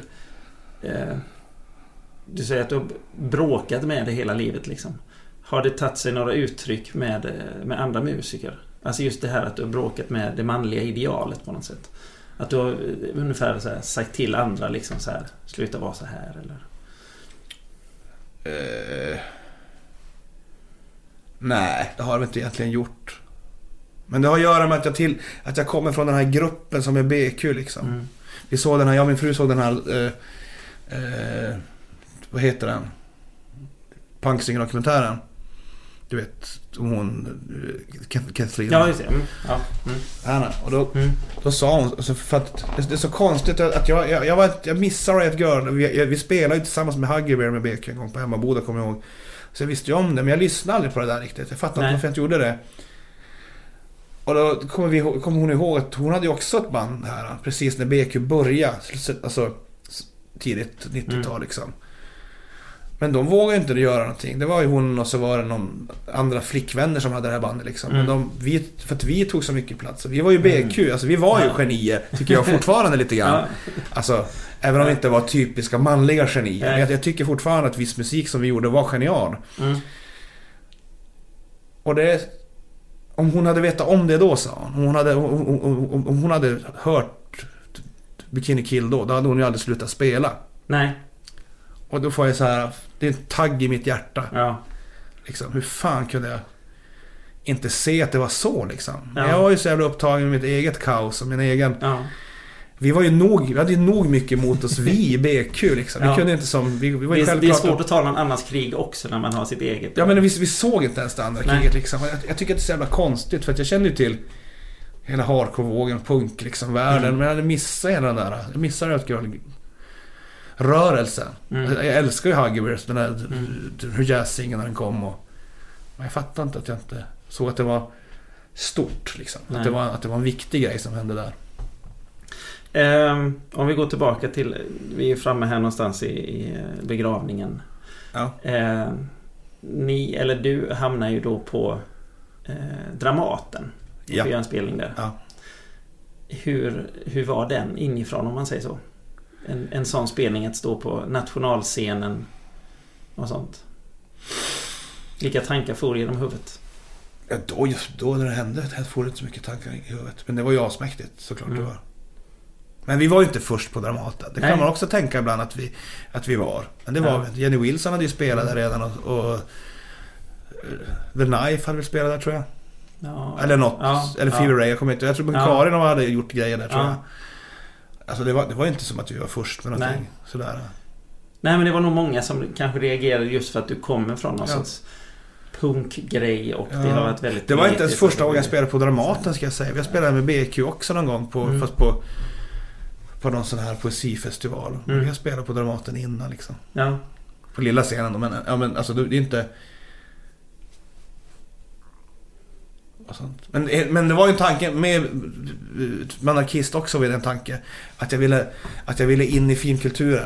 du säger att du har bråkat med det hela livet liksom. Har det tagit sig några uttryck med andra musiker? Alltså just det här att du har bråkat med det manliga idealet på något sätt. Att du har ungefär så här sagt till andra liksom så här, sluta vara så här eller? Nej, det har jag inte egentligen gjort. Men det har att göra med att jag kommer från den här gruppen som är BQ liksom. Vi såg den här, min fru såg den här vad heter den? Punksing-dokumentären. Du vet, hon Kathleen. Ja, just det. Anna. Och då sa hon, alltså, för att det är så konstigt att jag missade Riot Girl. Vi spelade ju tillsammans med Huggy Bear med BQ en gång på Hemmaboda, kommer jag ihåg. Så jag visste ju om det, men jag lyssnade aldrig på det där riktigt. Jag fattade inte varför jag inte gjorde det. Och då kommer hon ihåg att hon hade ju också ett band här precis när BQ började, alltså tidigt 90-tal liksom. Men de vågade inte göra någonting. Det var ju hon och så var det någon andra flickvänner som hade det här bandet liksom. Men för att vi tog så mycket plats. Vi var ju BQ, alltså vi var ju genier, tycker jag fortfarande lite grann. Alltså, även om vi inte var typiska manliga genier. Men jag tycker fortfarande att viss musik som vi gjorde var genial. Och det, om hon hade vetat om det då, sa hon. Om hon hade hört Bikini Kill då hade hon ju aldrig slutat spela. Nej. Och då får jag så här, det är en tagg i mitt hjärta. Ja. Liksom, hur fan kunde jag inte se att det var så liksom. Ja. Jag var ju så jävla upptagen med mitt eget kaos och min egen... Ja. Vi hade ju nog mycket emot oss vi i BQ liksom. Vi kunde inte som... Vi var ju det är svårt att tala om annans krig också när man har sitt eget. Ja, men vi såg inte ens det andra kriget liksom. Jag tycker att det är så jävla konstigt, för att jag kände ju till hela hardcore-vågen, punk liksom, världen. Men jag hade missat hela den där. Jag missade rörelsen. Jag älskar ju Huggiverse, den där hur jazzingen när den kom. Och jag fattar inte att jag inte såg att det var stort liksom. Att det var en viktig grej som hände där. Om vi går tillbaka till, vi är framme här någonstans i begravningen. Ja. Ni eller du hamnar ju då på Dramaten och gör en spelning där. Ja. Hur var den inifrån, om man säger så? En sån spelning, att stå på nationalscenen och sånt. Vilka tankar får genom huvudet? Ja, då när det hände, jag får inte så mycket tankar i huvudet. Men det var ju asmäktigt, såklart det var. Men vi var ju inte först på Dramaten. Det kan man också tänka ibland att vi var. Men det var Jenny Wilson hade ju spelat där redan och The Knife hade väl spelat där, tror jag. Ja. Eller något. Ja. Eller Fever Ray, jag kommer inte. Jag tror att Karin hade gjort grejer där, tror jag. Alltså det var inte som att vi var först med någonting. Sådär. Nej, men det var nog många som kanske reagerade just för att du kommer från någon sorts punkgrej, och det har varit väldigt... Det var inte ens första gången jag spelade på Dramaten, ska jag säga. Jag spelade med BQ också någon gång fast på någon sån här poesifestival. Jag spelade på Dramaten innan liksom. Ja. På lilla scenen då, men alltså det är inte... Men det var ju en tanke med Manarkist också, vid en tanke att jag ville in i filmkulturen.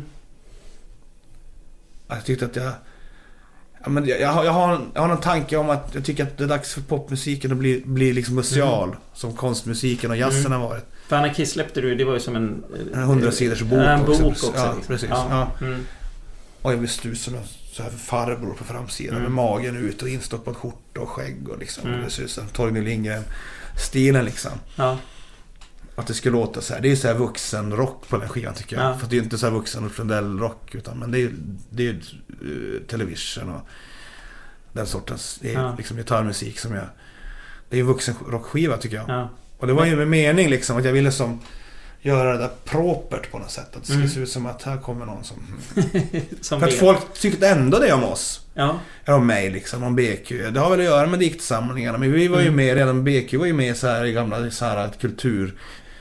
Jag tyckte att jag har en tanke om att jag tycker att det är dags för popmusiken att bli liksom museal som konstmusiken och jazzen har varit. För Anarkist släppte du, det var ju som en 100-sidors bok också. Ja, liksom. Precis. Ja. Och jag blev strusen och så här farbror på framsidan med magen ut och instoppad skjorta och skägg och liksom det ser ut som Torgny Lindgren stilen liksom. Ja. Att det skulle låta så här. Det är ju så här vuxen rock på den skivan, tycker jag. Ja. För det är inte så här vuxen och Frundell rock, utan men det är television och den sortens liksom gitarrmusik som det är en vuxen rockskiva, tycker jag. Ja. Och det var ju med mening liksom att jag ville som göra det där propert på något sätt. Att det skulle se ut som att här kommer någon som för att folk tyckte ändå det om oss. Ja. Eller om mig liksom, om BQ. Det har väl att göra med diktsamlingarna. Men vi var ju med, redan BQ var ju med så här i gamla så här kultur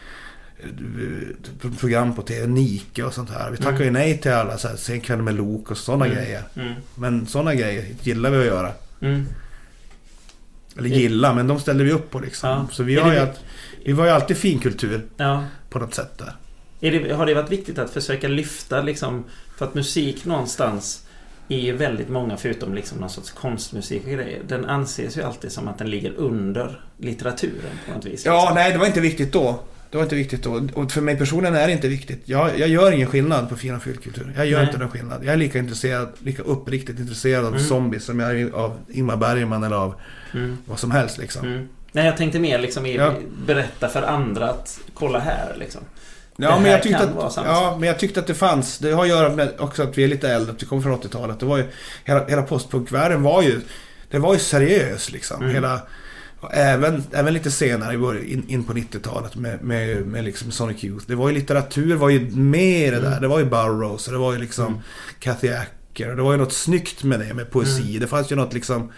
program på TV, Nike och sånt här. Vi tackar ju nej till alla så här Senkväll med Lok och sådana grejer. Men sådana grejer gillar vi att göra. Eller gilla, men de ställde vi upp på liksom. Ja. Så vi var ju alltid finkultur på något sätt där. Har det varit viktigt att försöka lyfta liksom, för att musik någonstans är ju väldigt många, förutom liksom någon sorts konstmusik och grejer, den anses ju alltid som att den ligger under litteraturen på något vis. Liksom. Ja, nej, det var inte viktigt då. Och för mig personligen är det inte viktigt. Jag gör ingen skillnad på fin och fyllkultur. Jag gör inte den skillnad. Jag är lika uppriktigt intresserad av zombies som jag är av Ingmar Bergman eller av vad som helst liksom. Nej, jag tänkte mer liksom berätta för andra att kolla här liksom. Ja, men jag tyckte att det fanns. Det har att göra med också att vi är lite äldre, att vi kommer från 80-talet. Det var ju hela postpunkvärlden var ju seriös liksom. Även lite senare in på 90-talet med liksom Sonic Youth. Det var ju litteratur, var ju med det där. Det var ju Burroughs, det var ju liksom Kathy Acker. Det var ju något snyggt med det, med poesi. Det fanns ju något liksom.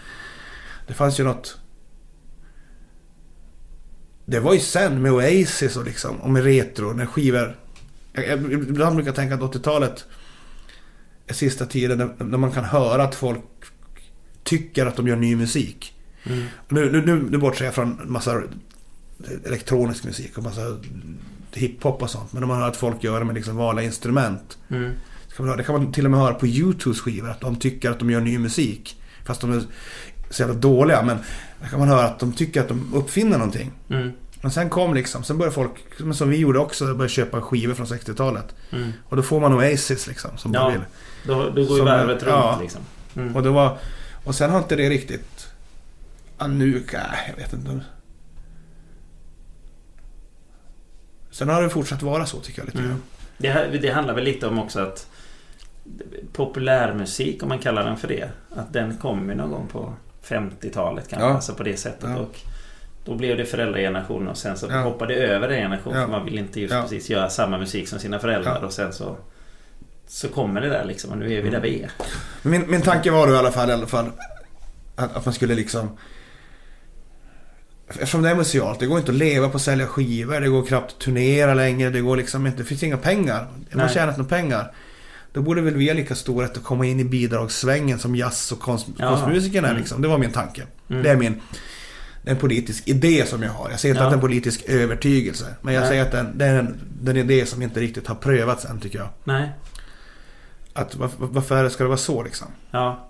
Det var ju sen med Oasis och liksom, och med retro, när skivor. Jag brukar tänka att 80-talet är sista tiden när man kan höra att folk tycker att de gör ny musik. Nu bortser jag från massa elektronisk musik och massa hiphop och sånt, men om man hör att folk gör det med liksom vanliga instrument, det kan man till och med höra på YouTubes skivor, att de tycker att de gör ny musik fast de är så jävla dåliga, men där kan man höra att de tycker att de uppfinner någonting. Men sen börjar folk, som vi gjorde också, börja köpa skivor från 60-talet. Och då får man Oasis liksom, som man vill. Då går ju värvet runt liksom. Och sen har inte det riktigt jag vet inte. Sen har det fortsatt vara så, tycker jag lite. Det handlar väl lite om också att populärmusik, om man kallar den för det, att den kommer någon gång på 50-talet kanske, alltså på det sättet. Och då blev det föräldragenerationen och sen så hoppade det över en generation för man vill inte just precis göra samma musik som sina föräldrar och sen så kommer det där liksom och nu är vi där vi är. Min tanke var då i alla fall att man skulle liksom, eftersom det är musealt, det går inte att leva på att sälja skivor, det går knappt att turnera längre, det går liksom inte, det finns inga pengar. Man tjänar några pengar. Då borde väl vi ha lika stor rätt att komma in i bidragssvängen som jazz- och konstmusiken är liksom. Det var min tanke. Det är en politisk idé som jag har. Jag säger inte att det är en politisk övertygelse, men jag säger att det är en idé som inte riktigt har prövats än, tycker jag. Nej. Att varför ska det vara så liksom? Ja.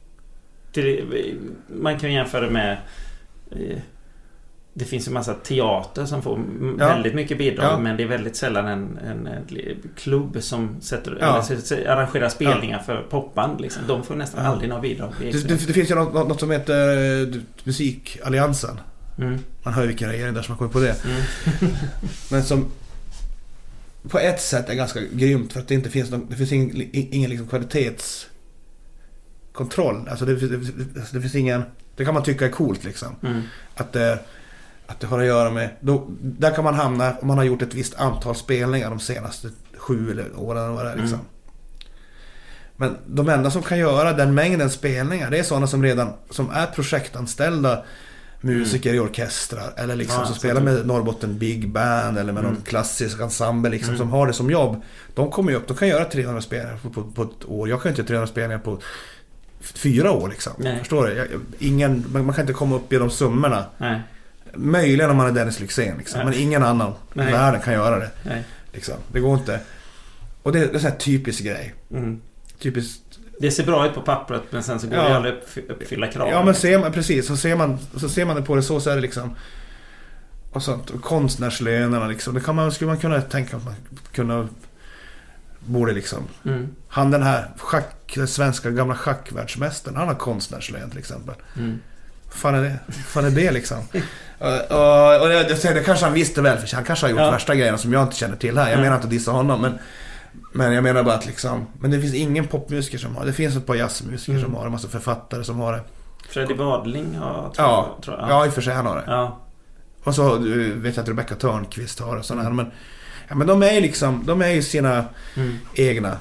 Man kan jämföra med det finns en massa teater som får väldigt mycket bidrag men det är väldigt sällan en klubb som arrangerar spelningar för popband liksom. De får nästan aldrig några bidrag. Det finns ju något som heter Musikalliansen. Man hör vilken regering där som har kommit på det. Men som på ett sätt är ganska grymt för att det inte finns det finns ingen liksom kvalitetskontroll. Alltså det finns ingen, det kan man tycka är coolt liksom. Att det har att göra med där kan man hamna om man har gjort ett visst antal spelningar de senaste 7 åren eller vad det är liksom. Men de enda som kan göra den mängden spelningar, det är sådana som är projektanställda musiker i orkestrar eller liksom som spelar med Norrbotten Big Band eller med någon klassisk ensemble liksom, som har det som jobb. De kommer ju upp, de kan göra 300 spelningar på ett år. Jag kan inte göra 300 spelningar på 4 år liksom. Förstår du? Man kan inte komma upp i de summorna. Nej. Möjligen om man är Dennis Lyxzén liksom. Men ingen annan i världen kan göra det. Liksom. Det går inte. Och det är en sån här typisk grej. Typiskt. Det ser bra ut på pappret men sen så går det aldrig uppfylla kraven. Ja, men precis. Så ser man det på det så är det liksom. Och sånt. Och konstnärslönerna liksom. Det skulle man kunna tänka att man kunna borde liksom. Han den här den svenska gamla schackvärldsmästaren, han har konstnärslön till exempel. Fan är det liksom. Och det kanske han visste väl, för han kanske har gjort värsta grejerna som jag inte känner till här. Jag menar inte att dissa honom, men jag menar bara att liksom, men det finns ingen popmusiker som har. Det finns ett par jazzmusiker som har, en massa författare som har det. Freddie Wadling har tror jag. Ja, i och för sig han har det. Ja. Och så vet jag att Rebecca Törnqvist har och sådana här, men de är liksom, de är ju sina egna.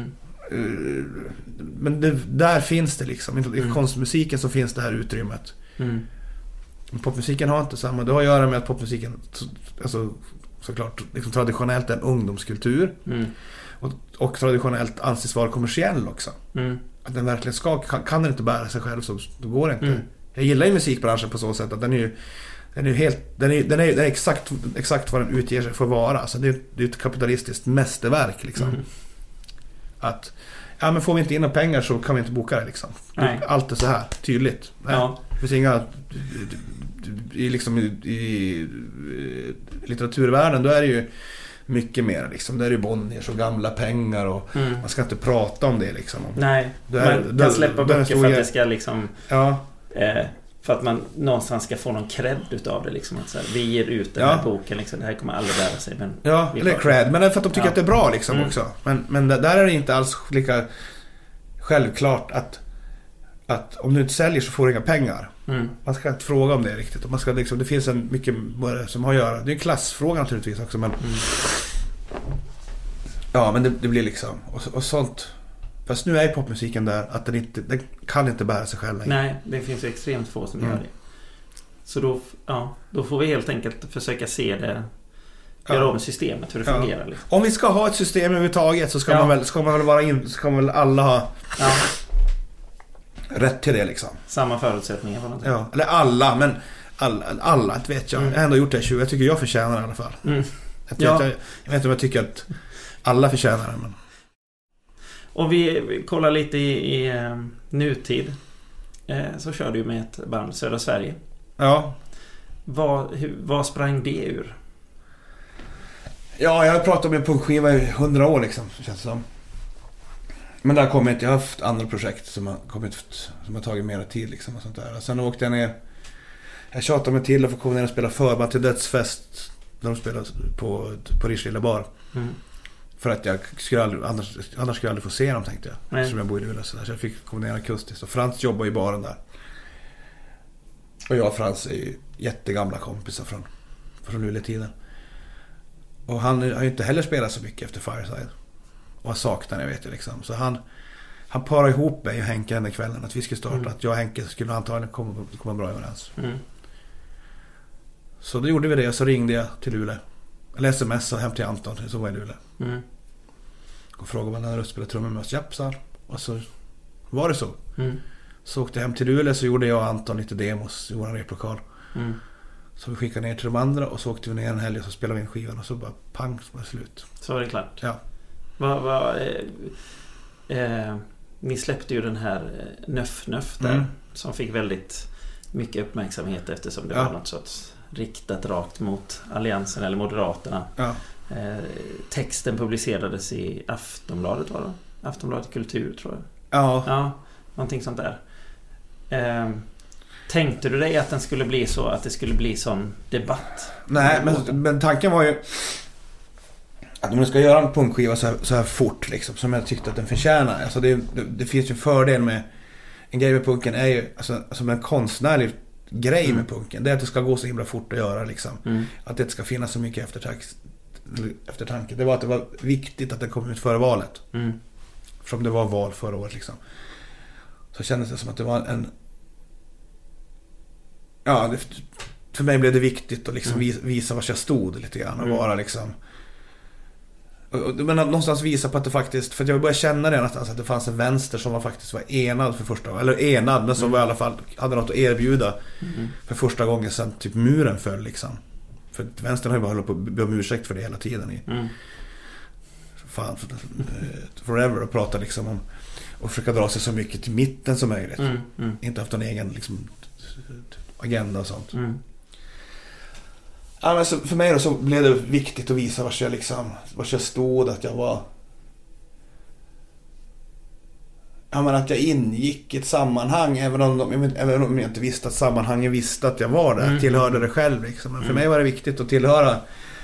Men där finns det liksom i konstmusiken så finns det här utrymmet. Men popmusiken har inte samma. Det har att göra med att popmusiken alltså, såklart liksom, traditionellt är en ungdomskultur och traditionellt anses vara kommersiell också. Att den verkligen kan den inte bära sig själv så då går det inte. Jag gillar ju musikbranschen på så sätt att den är exakt vad den utger sig för att vara. Alltså det är ett kapitalistiskt mästerverk liksom. Att men får vi inte in några pengar så kan vi inte boka det liksom. Allt är så här tydligt. Det finns inga i litteraturvärlden, då är det ju mycket mer liksom. Där är ju Bonniers och gamla pengar och man ska inte prata om det liksom. Nej, man kan släppa böcker för att det ska liksom för att man någonstans ska få någon cred utav det liksom, att så här, vi ger ut den här boken liksom, det här kommer aldrig lära sig, men eller cred, men det är för att de tycker att det är bra liksom också. Men där är det inte alls lika självklart att om du inte säljer så får du inga pengar. Man ska inte fråga om det riktigt. Man ska liksom, det finns en mycket som har att göra. Det är en klassfråga naturligtvis också, men men det blir liksom och sånt. Fast nu är popmusiken där att den kan inte bära sig själv längre. Nej, det finns ju extremt få som gör det. Så då får vi helt enkelt försöka se det, göra om systemet, hur det fungerar liksom. Om vi ska ha ett system överhuvudtaget så ska man väl alla ha rätt till det liksom. Samma förutsättningar på något sätt. Eller alla, men alla vet jag. Jag har ändå gjort det 20. Jag tycker jag förtjänar det i alla fall. Jag vet inte om jag tycker att alla förtjänar det, men och vi kollar lite i nutid, så kör du med ett band, Södra Sverige. Ja. Vad sprang det ur? Ja, jag har pratat om en punkskiva i 100 år liksom, känns det som. Men där kommer jag har haft andra projekt som har tagit mer tid liksom och sånt där. Sen åkte jag ner. Jag tjatade mig till att få komma ner och spela förband till Dödsfest när de spelade på Rislilla bar. För att jag skulle annars skulle jag aldrig få se dem, tänkte jag. Eftersom jag bor i Luleå så jag fick komma ner akustiskt. Och Frans jobbar i baren där. Och jag och Frans är ju jättegamla kompisar från Luleå-tiden. Och han har ju inte heller spelat så mycket efter Fireside. Och han saknar det, vet jag liksom. Så han parar ihop mig och Henke den kvällen att vi skulle starta. Att jag och Henke skulle antagligen komma bra överens. Så då gjorde vi det, och så ringde jag till Luleå. Eller smsade hem till Anton som var i Luleå. Och frågade om han hade spelat trummor med oss. Japp, så. Och så var det så. Så åkte jag hem till Luleå, så gjorde jag och Anton lite demos i vår replokal. Så vi skickade ner till de andra, och så åkte vi ner en helg och så spelade vi in skivan, och så bara pang, så var det slut. Så var det klart. Ja. Ni släppte ju den här Nöff där, som fick väldigt mycket uppmärksamhet eftersom det var något sorts riktat rakt mot Alliansen eller Moderaterna. Ja. Texten publicerades i Aftonbladet, var det? Aftonbladet Kultur, tror jag. Ja, någonting sånt där. Tänkte du dig att den skulle bli så, att det skulle bli sån debatt? Nej, men tanken var ju att om man ska göra en punkskiva så här fort liksom, som jag tyckte att den förtjänar. Alltså det finns ju en fördel med en grej med punken, är ju alltså en konstnärlig grej med punken. Det är att det ska gå så himla fort att göra liksom. Att det inte ska finnas så mycket eftertanke. Det var att det var viktigt att det kom ut före valet. Som det var val förra året liksom. Så kändes det som att det var för mig blev det viktigt att liksom visa var jag stod lite grann och vara liksom, men att någonstans visa på att det faktiskt, för att jag började känna det någonstans att det fanns en vänster som faktiskt var enad för första gången, eller enad, men som var i alla fall hade något att erbjuda för första gången sedan typ muren föll liksom. För vänstern har ju bara hållit på att be om ursäkt för det hela tiden forever, och prata liksom om och försöka dra sig så mycket till mitten som möjligt. Inte haft en egen liksom agenda och sånt. Ja, men så för mig då så blev det viktigt att visa var jag stod, att jag var, att jag ingick i ett sammanhang, även om jag inte visste att sammanhangen visste att jag var där, tillhörde det själv liksom. Men för mig var det viktigt att tillhöra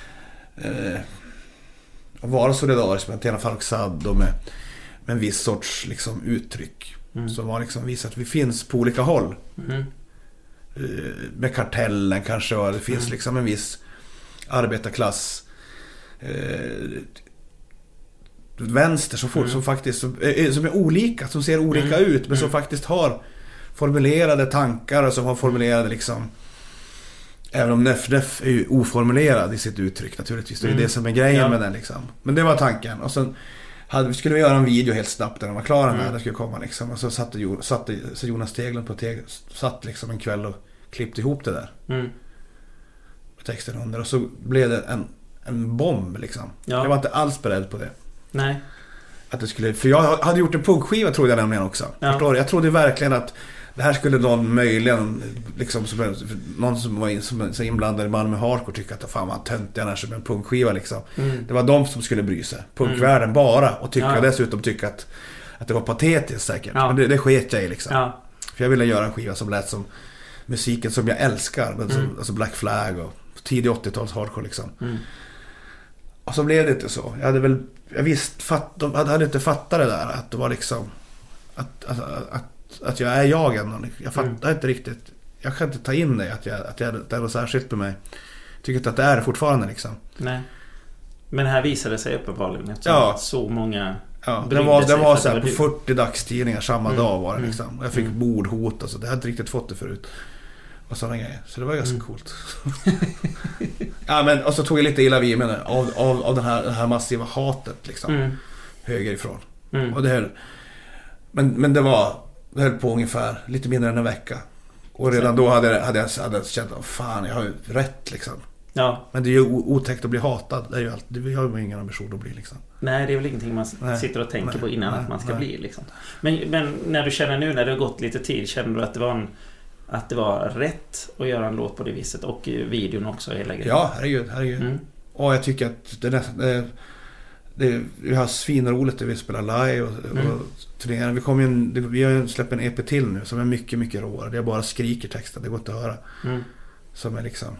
att vara solidarisk med Tena Falksad och med en viss sorts liksom uttryck som var liksom visa att vi finns på olika håll. Med Kartellen kanske, och det finns liksom en viss arbetarklass vänster som faktiskt som är olika, som ser olika ut, men som faktiskt har formulerade tankar och som har formulerade liksom, även om Nöff är ju oformulerad i sitt uttryck naturligtvis, det är det som är grejen med den liksom. Men det var tanken, och sen skulle vi göra en video helt snabbt när den var klar när det skulle komma liksom, och så satte Jonas Teglund på satt liksom en kväll och klippte ihop det där texten under, och så blev det en bomb liksom. Jag var inte alls beredd på det. Nej. Att det skulle, för jag hade gjort en punkskiva, trodde jag nämligen också. Förstår du? Jag trodde verkligen att det här skulle någon möjligen liksom, någon som var så inblandad i Malmö hardcore tycka att fan vad töntig han är som en punkskiva liksom. Det var de som skulle bry sig. Punkvärlden bara, och dessutom tycka att det var patetiskt säkert. Men det sket jag i liksom. För jag ville göra en skiva som lät som musiken som jag älskar, men alltså Black Flag och tidig 80-tals hardcore liksom. Och så blev det inte så. Jag hade inte fattat det där, att det var liksom att jag är jag ändå. Jag fattar inte riktigt. Jag kan inte ta in det att det är något särskilt med mig. Jag tycker inte att det är fortfarande liksom. Nej. Men här visade det sig uppenbarligen eftersom så många det var så här på 40 dagstidningar samma dag var det liksom. Och jag fick mordhot och så. Det hade inte riktigt fått det förut. Och sådana grejer. Så det var ganska coolt. Men och så tog jag lite illa vid mig av det här massiva hatet liksom. Högerifrån. Och det här, men det höll på ungefär lite mindre än en vecka. Och redan då hade jag känt fan, jag har ju rätt liksom. Ja. Men det är ju otäckt att bli hatad. Det är ju alltid, vi har ju ingen ambition att bli liksom. Nej, det är väl ingenting man sitter och tänker på innan att man ska bli liksom. Men när du känner nu, när det har gått lite tid, känner du att det var rätt att göra en låt på det viset, och videon också hela grejen? Ja, herregud. Och jag tycker att vi har svinroligt när vi spelar live och turnerar. Vi har släppt en EP till nu som är mycket, mycket råare. Jag bara skriker texten, det går inte att höra. Som är liksom,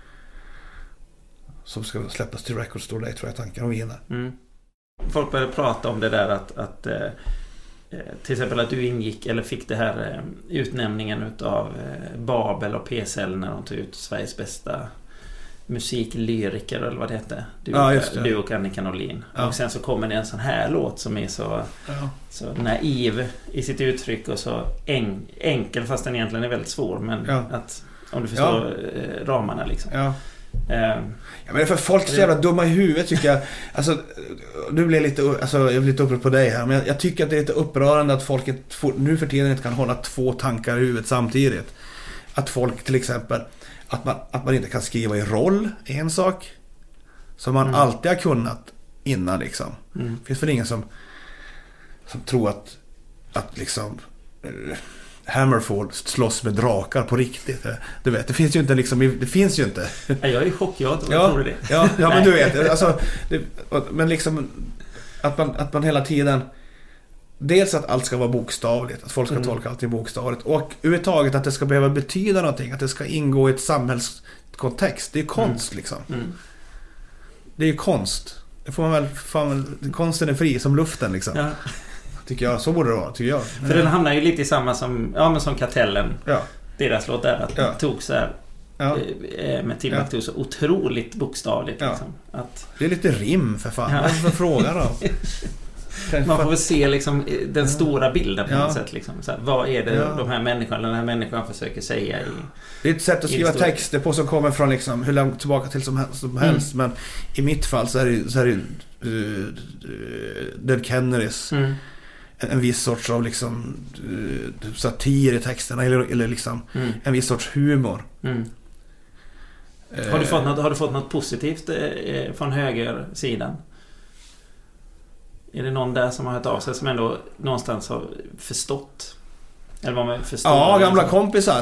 som ska släppas till Record Store Day, tror jag tanken om vinner. Folk började prata om det där att till exempel att du ingick eller fick det här utnämningen utav Babel och PSL när de tog ut Sveriges bästa musiklyriker eller vad det hette. Du och Annika Norlin. Ja. Och sen så kommer det en sån här låt som är så naiv i sitt uttryck och så enkel fast den egentligen är väldigt svår, men att om du förstår ramarna liksom. Ja. Ja, men för folk är så jävla dumma i huvudet tycker jag. Alltså, jag blir lite upprörd på dig här, men jag tycker att det är lite upprörande att folk nu för tiden inte kan hålla 2 tankar i huvudet samtidigt. Att folk till exempel att man inte kan skriva i roll är en sak som man alltid har kunnat innan liksom. Finns väl ingen som tror att liksom Hammerfall slåss med drakar på riktigt. Du vet, det finns ju inte liksom, det finns ju inte. Jag är i chock, jag tror det. Ja, men du vet, alltså men liksom att man hela tiden, dels att allt ska vara bokstavligt, att folk ska tolka allting bokstavligt, och överhuvudtaget att det ska behöva betyda någonting, att det ska ingå i ett samhällskontext. Det är konst liksom. Det är ju konst. Det får man väl, konsten är fri som luften liksom. Ja. Tycker jag, så borde det vara, tycker jag. För den hamnar ju lite i samma som Kartellen. Ja. Deras låt där, att den tog så här med Timbuktu så otroligt bokstavligt liksom. Att det är lite rim för fan. Vad är det för fråga då? Man får väl se liksom den stora bilden på något sätt liksom. Så här, vad är det den här människan försöker säga i, det är ett sätt att skriva texter på som kommer från liksom hur långt tillbaka till som helst, men i mitt fall så är det Dead Kennedys en viss sorts av liksom satir i texterna eller liksom en viss sorts humor. Har du fått något positivt från högersidan? Är det någon där som har hört av sig som ändå någonstans har förstått? Eller vad man förstår? Ja, gamla kompisar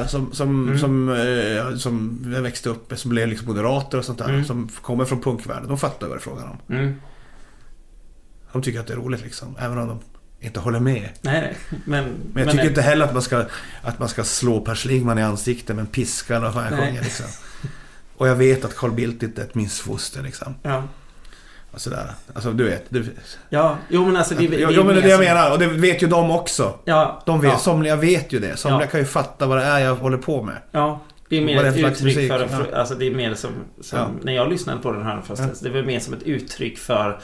som växte upp, som blev liksom moderater och sånt där, som kommer från punkvärlden. De fattar vad det är frågan om. De tycker att det är roligt liksom, även om de inte håller med. Nej. Men jag tycker inte heller att man ska slå Per Schlingmann i ansiktet med en piska eller vad fan jag sjunger liksom. Och jag vet att Carl Bildt inte är ett missfoster liksom. Ja. Och sådär. Alltså du vet. Ja, jo men alltså det men det är det jag menar, och det vet ju de också. Ja. De vet, somliga vet ju det. Somliga kan ju fatta vad det är jag håller på med. Ja. Det är mer ett uttryck för alltså det är mer som när jag lyssnade på den här först, det var mer som ett uttryck för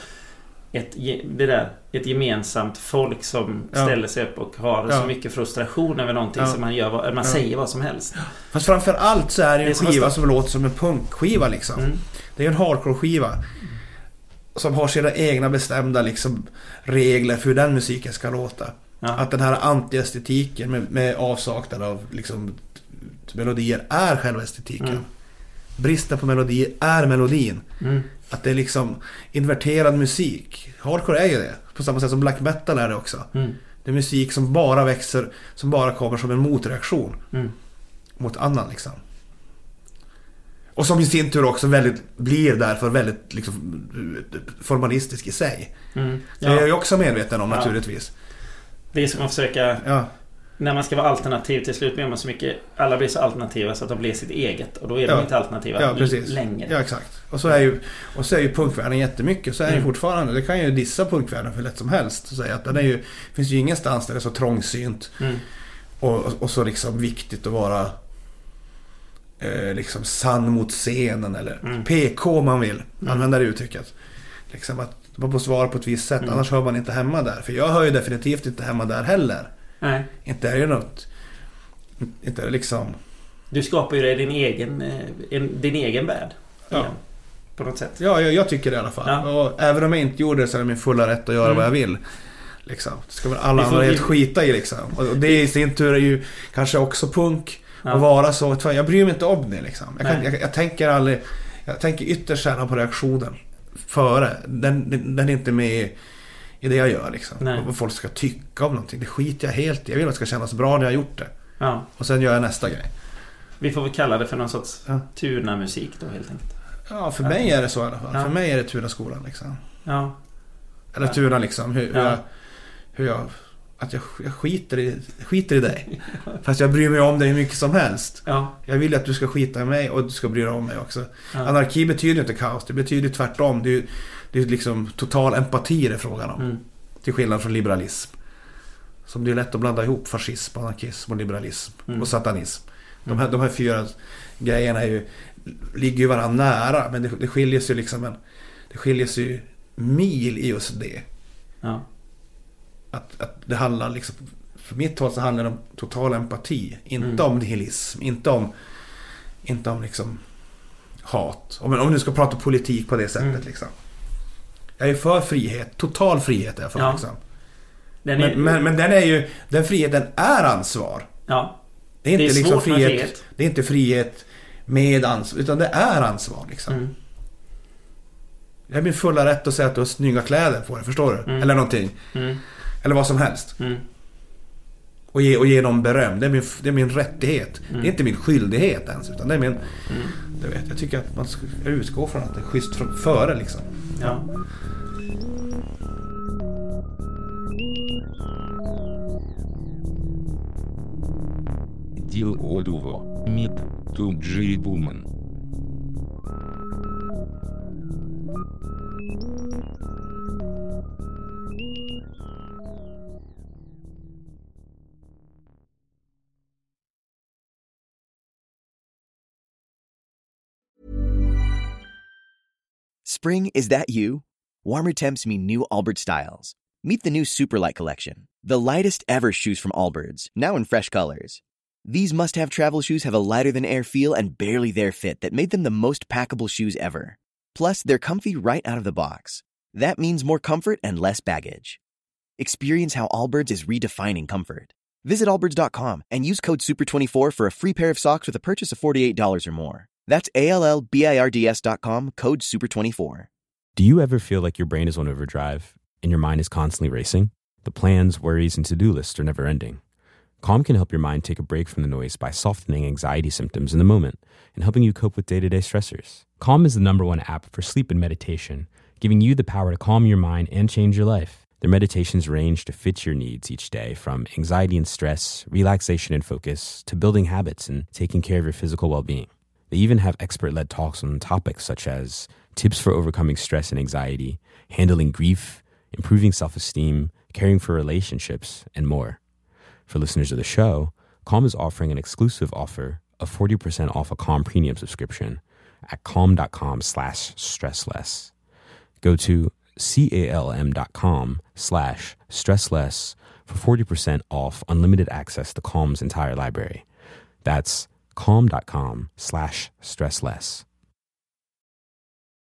ett gemensamt folk som ställer sig upp och har så mycket frustration över någonting som man gör, man säger vad som helst. Fast framför allt så är det en skiva som låter som en punkskiva liksom. Det är en hardcore-skiva som har sina egna bestämda liksom regler för hur den musiken ska låta. Att den här anti-estetiken med avsaknad av liksom melodier är själva estetiken. Bristen på melodier är melodin. Att det är liksom inverterad musik. Hardcore är ju det. På samma sätt som black metal är det också. Det är musik som bara växer, som bara kommer som en motreaktion mot annan liksom. Och som i sin tur också blir därför väldigt liksom formalistisk i sig. Det är jag ju också medveten om naturligtvis. Det är som att försöka när man ska vara alternativ till slut blir man så mycket, alla blir så alternativa så att de blir sitt eget, och då är de inte alternativa längre. Ja, exakt. Och så är ju punkvärlden jättemycket, så är det fortfarande, det kan ju dissa punkvärlden för lätt som helst och säga att den är ju, finns ju ingenstans där det är så trångsynt och så liksom viktigt att vara liksom sann mot scenen eller PK man vill använda det uttrycket. Liksom att man får svara på ett visst sätt, annars hör man inte hemma där. För jag hör ju definitivt inte hemma där heller. Nej. Inte är det något, inte är det liksom. Du skapar ju dig din egen värld. Ja. På något sätt. Ja, jag tycker det i alla fall. Ja. Och även om jag inte gjorde det så är det min fulla rätt att göra vad jag vill. Liksom. Det ska väl alla andra helt skita i liksom. Och det i sin tur är ju kanske också punk att vara så. Jag bryr mig inte om det liksom. Jag tänker ytterst känna på reaktionen före. Den är inte med i det jag gör liksom. Vad folk ska tycka om någonting, det skiter jag helt i. Jag vill att det ska kännas bra när jag har gjort det. Ja. Och sen gör jag nästa grej. Vi får väl kalla det för någon sorts Tuna-musik då helt enkelt. Ja, för mig är det så i alla fall. För mig är det Tuna-skolan liksom. Ja. Eller Tuna liksom. Hur jag skiter i dig. Fast jag bryr mig om dig hur mycket som helst. Ja. Jag vill att du ska skita i mig och du ska bry dig om mig också. Ja. Anarki betyder inte kaos, det betyder tvärtom. Det är liksom total empati det är frågan om. Till skillnad från liberalism. som det är lätt att blanda ihop fascism, anarkism och liberalism och satanism. De här 4 grejerna ligger ju varandra nära, men det skiljer sig liksom det skiljer sig mil i just det. Ja. Att det handlar liksom, för mitt håll så handlar det om total empati, inte om nihilism, inte om liksom hat. Om du ska prata politik på det sättet liksom. Jag är för frihet, total frihet är jag för liksom. Men den friheten är ansvar. Ja. Det är inte det är liksom frihet. Det är inte frihet med ansvar, utan det är ansvar liksom. Jag har min fulla rätt att säga att du har snygga kläder på dig, förstår du? Eller någonting. Eller vad som helst. Och ge dem beröm. Det är min rättighet. Det är inte min skyldighet ens, utan det är min... jag tycker att man ska utgå från att det är schysst före liksom. Ja. Дил Одуво, Мид, Тунджи Буман. Spring, is that you? Warmer temps mean new Allbirds styles. Meet the new Superlight collection, the lightest ever shoes from Allbirds, now in fresh colors. These must-have travel shoes have a lighter-than-air feel and barely-there fit that made them the most packable shoes ever. Plus, they're comfy right out of the box. That means more comfort and less baggage. Experience how Allbirds is redefining comfort. Visit allbirds.com and use code SUPER24 for a free pair of socks with a purchase of $48 or more. That's ALLBIRDS.com, code SUPER24. Do you ever feel like your brain is on overdrive and your mind is constantly racing? The plans, worries, and to-do lists are never ending. Calm can help your mind take a break from the noise by softening anxiety symptoms in the moment and helping you cope with day-to-day stressors. Calm is the #1 app for sleep and meditation, giving you the power to calm your mind and change your life. Their meditations range to fit your needs each day, from anxiety and stress, relaxation and focus, to building habits and taking care of your physical well-being. They even have expert-led talks on topics such as tips for overcoming stress and anxiety, handling grief, improving self-esteem, caring for relationships, and more. For listeners of the show, Calm is offering an exclusive offer of 40% off a Calm premium subscription at calm.com/stressless. Go to calm.com/stressless for 40% off unlimited access to Calm's entire library. That's calm.com/stressless.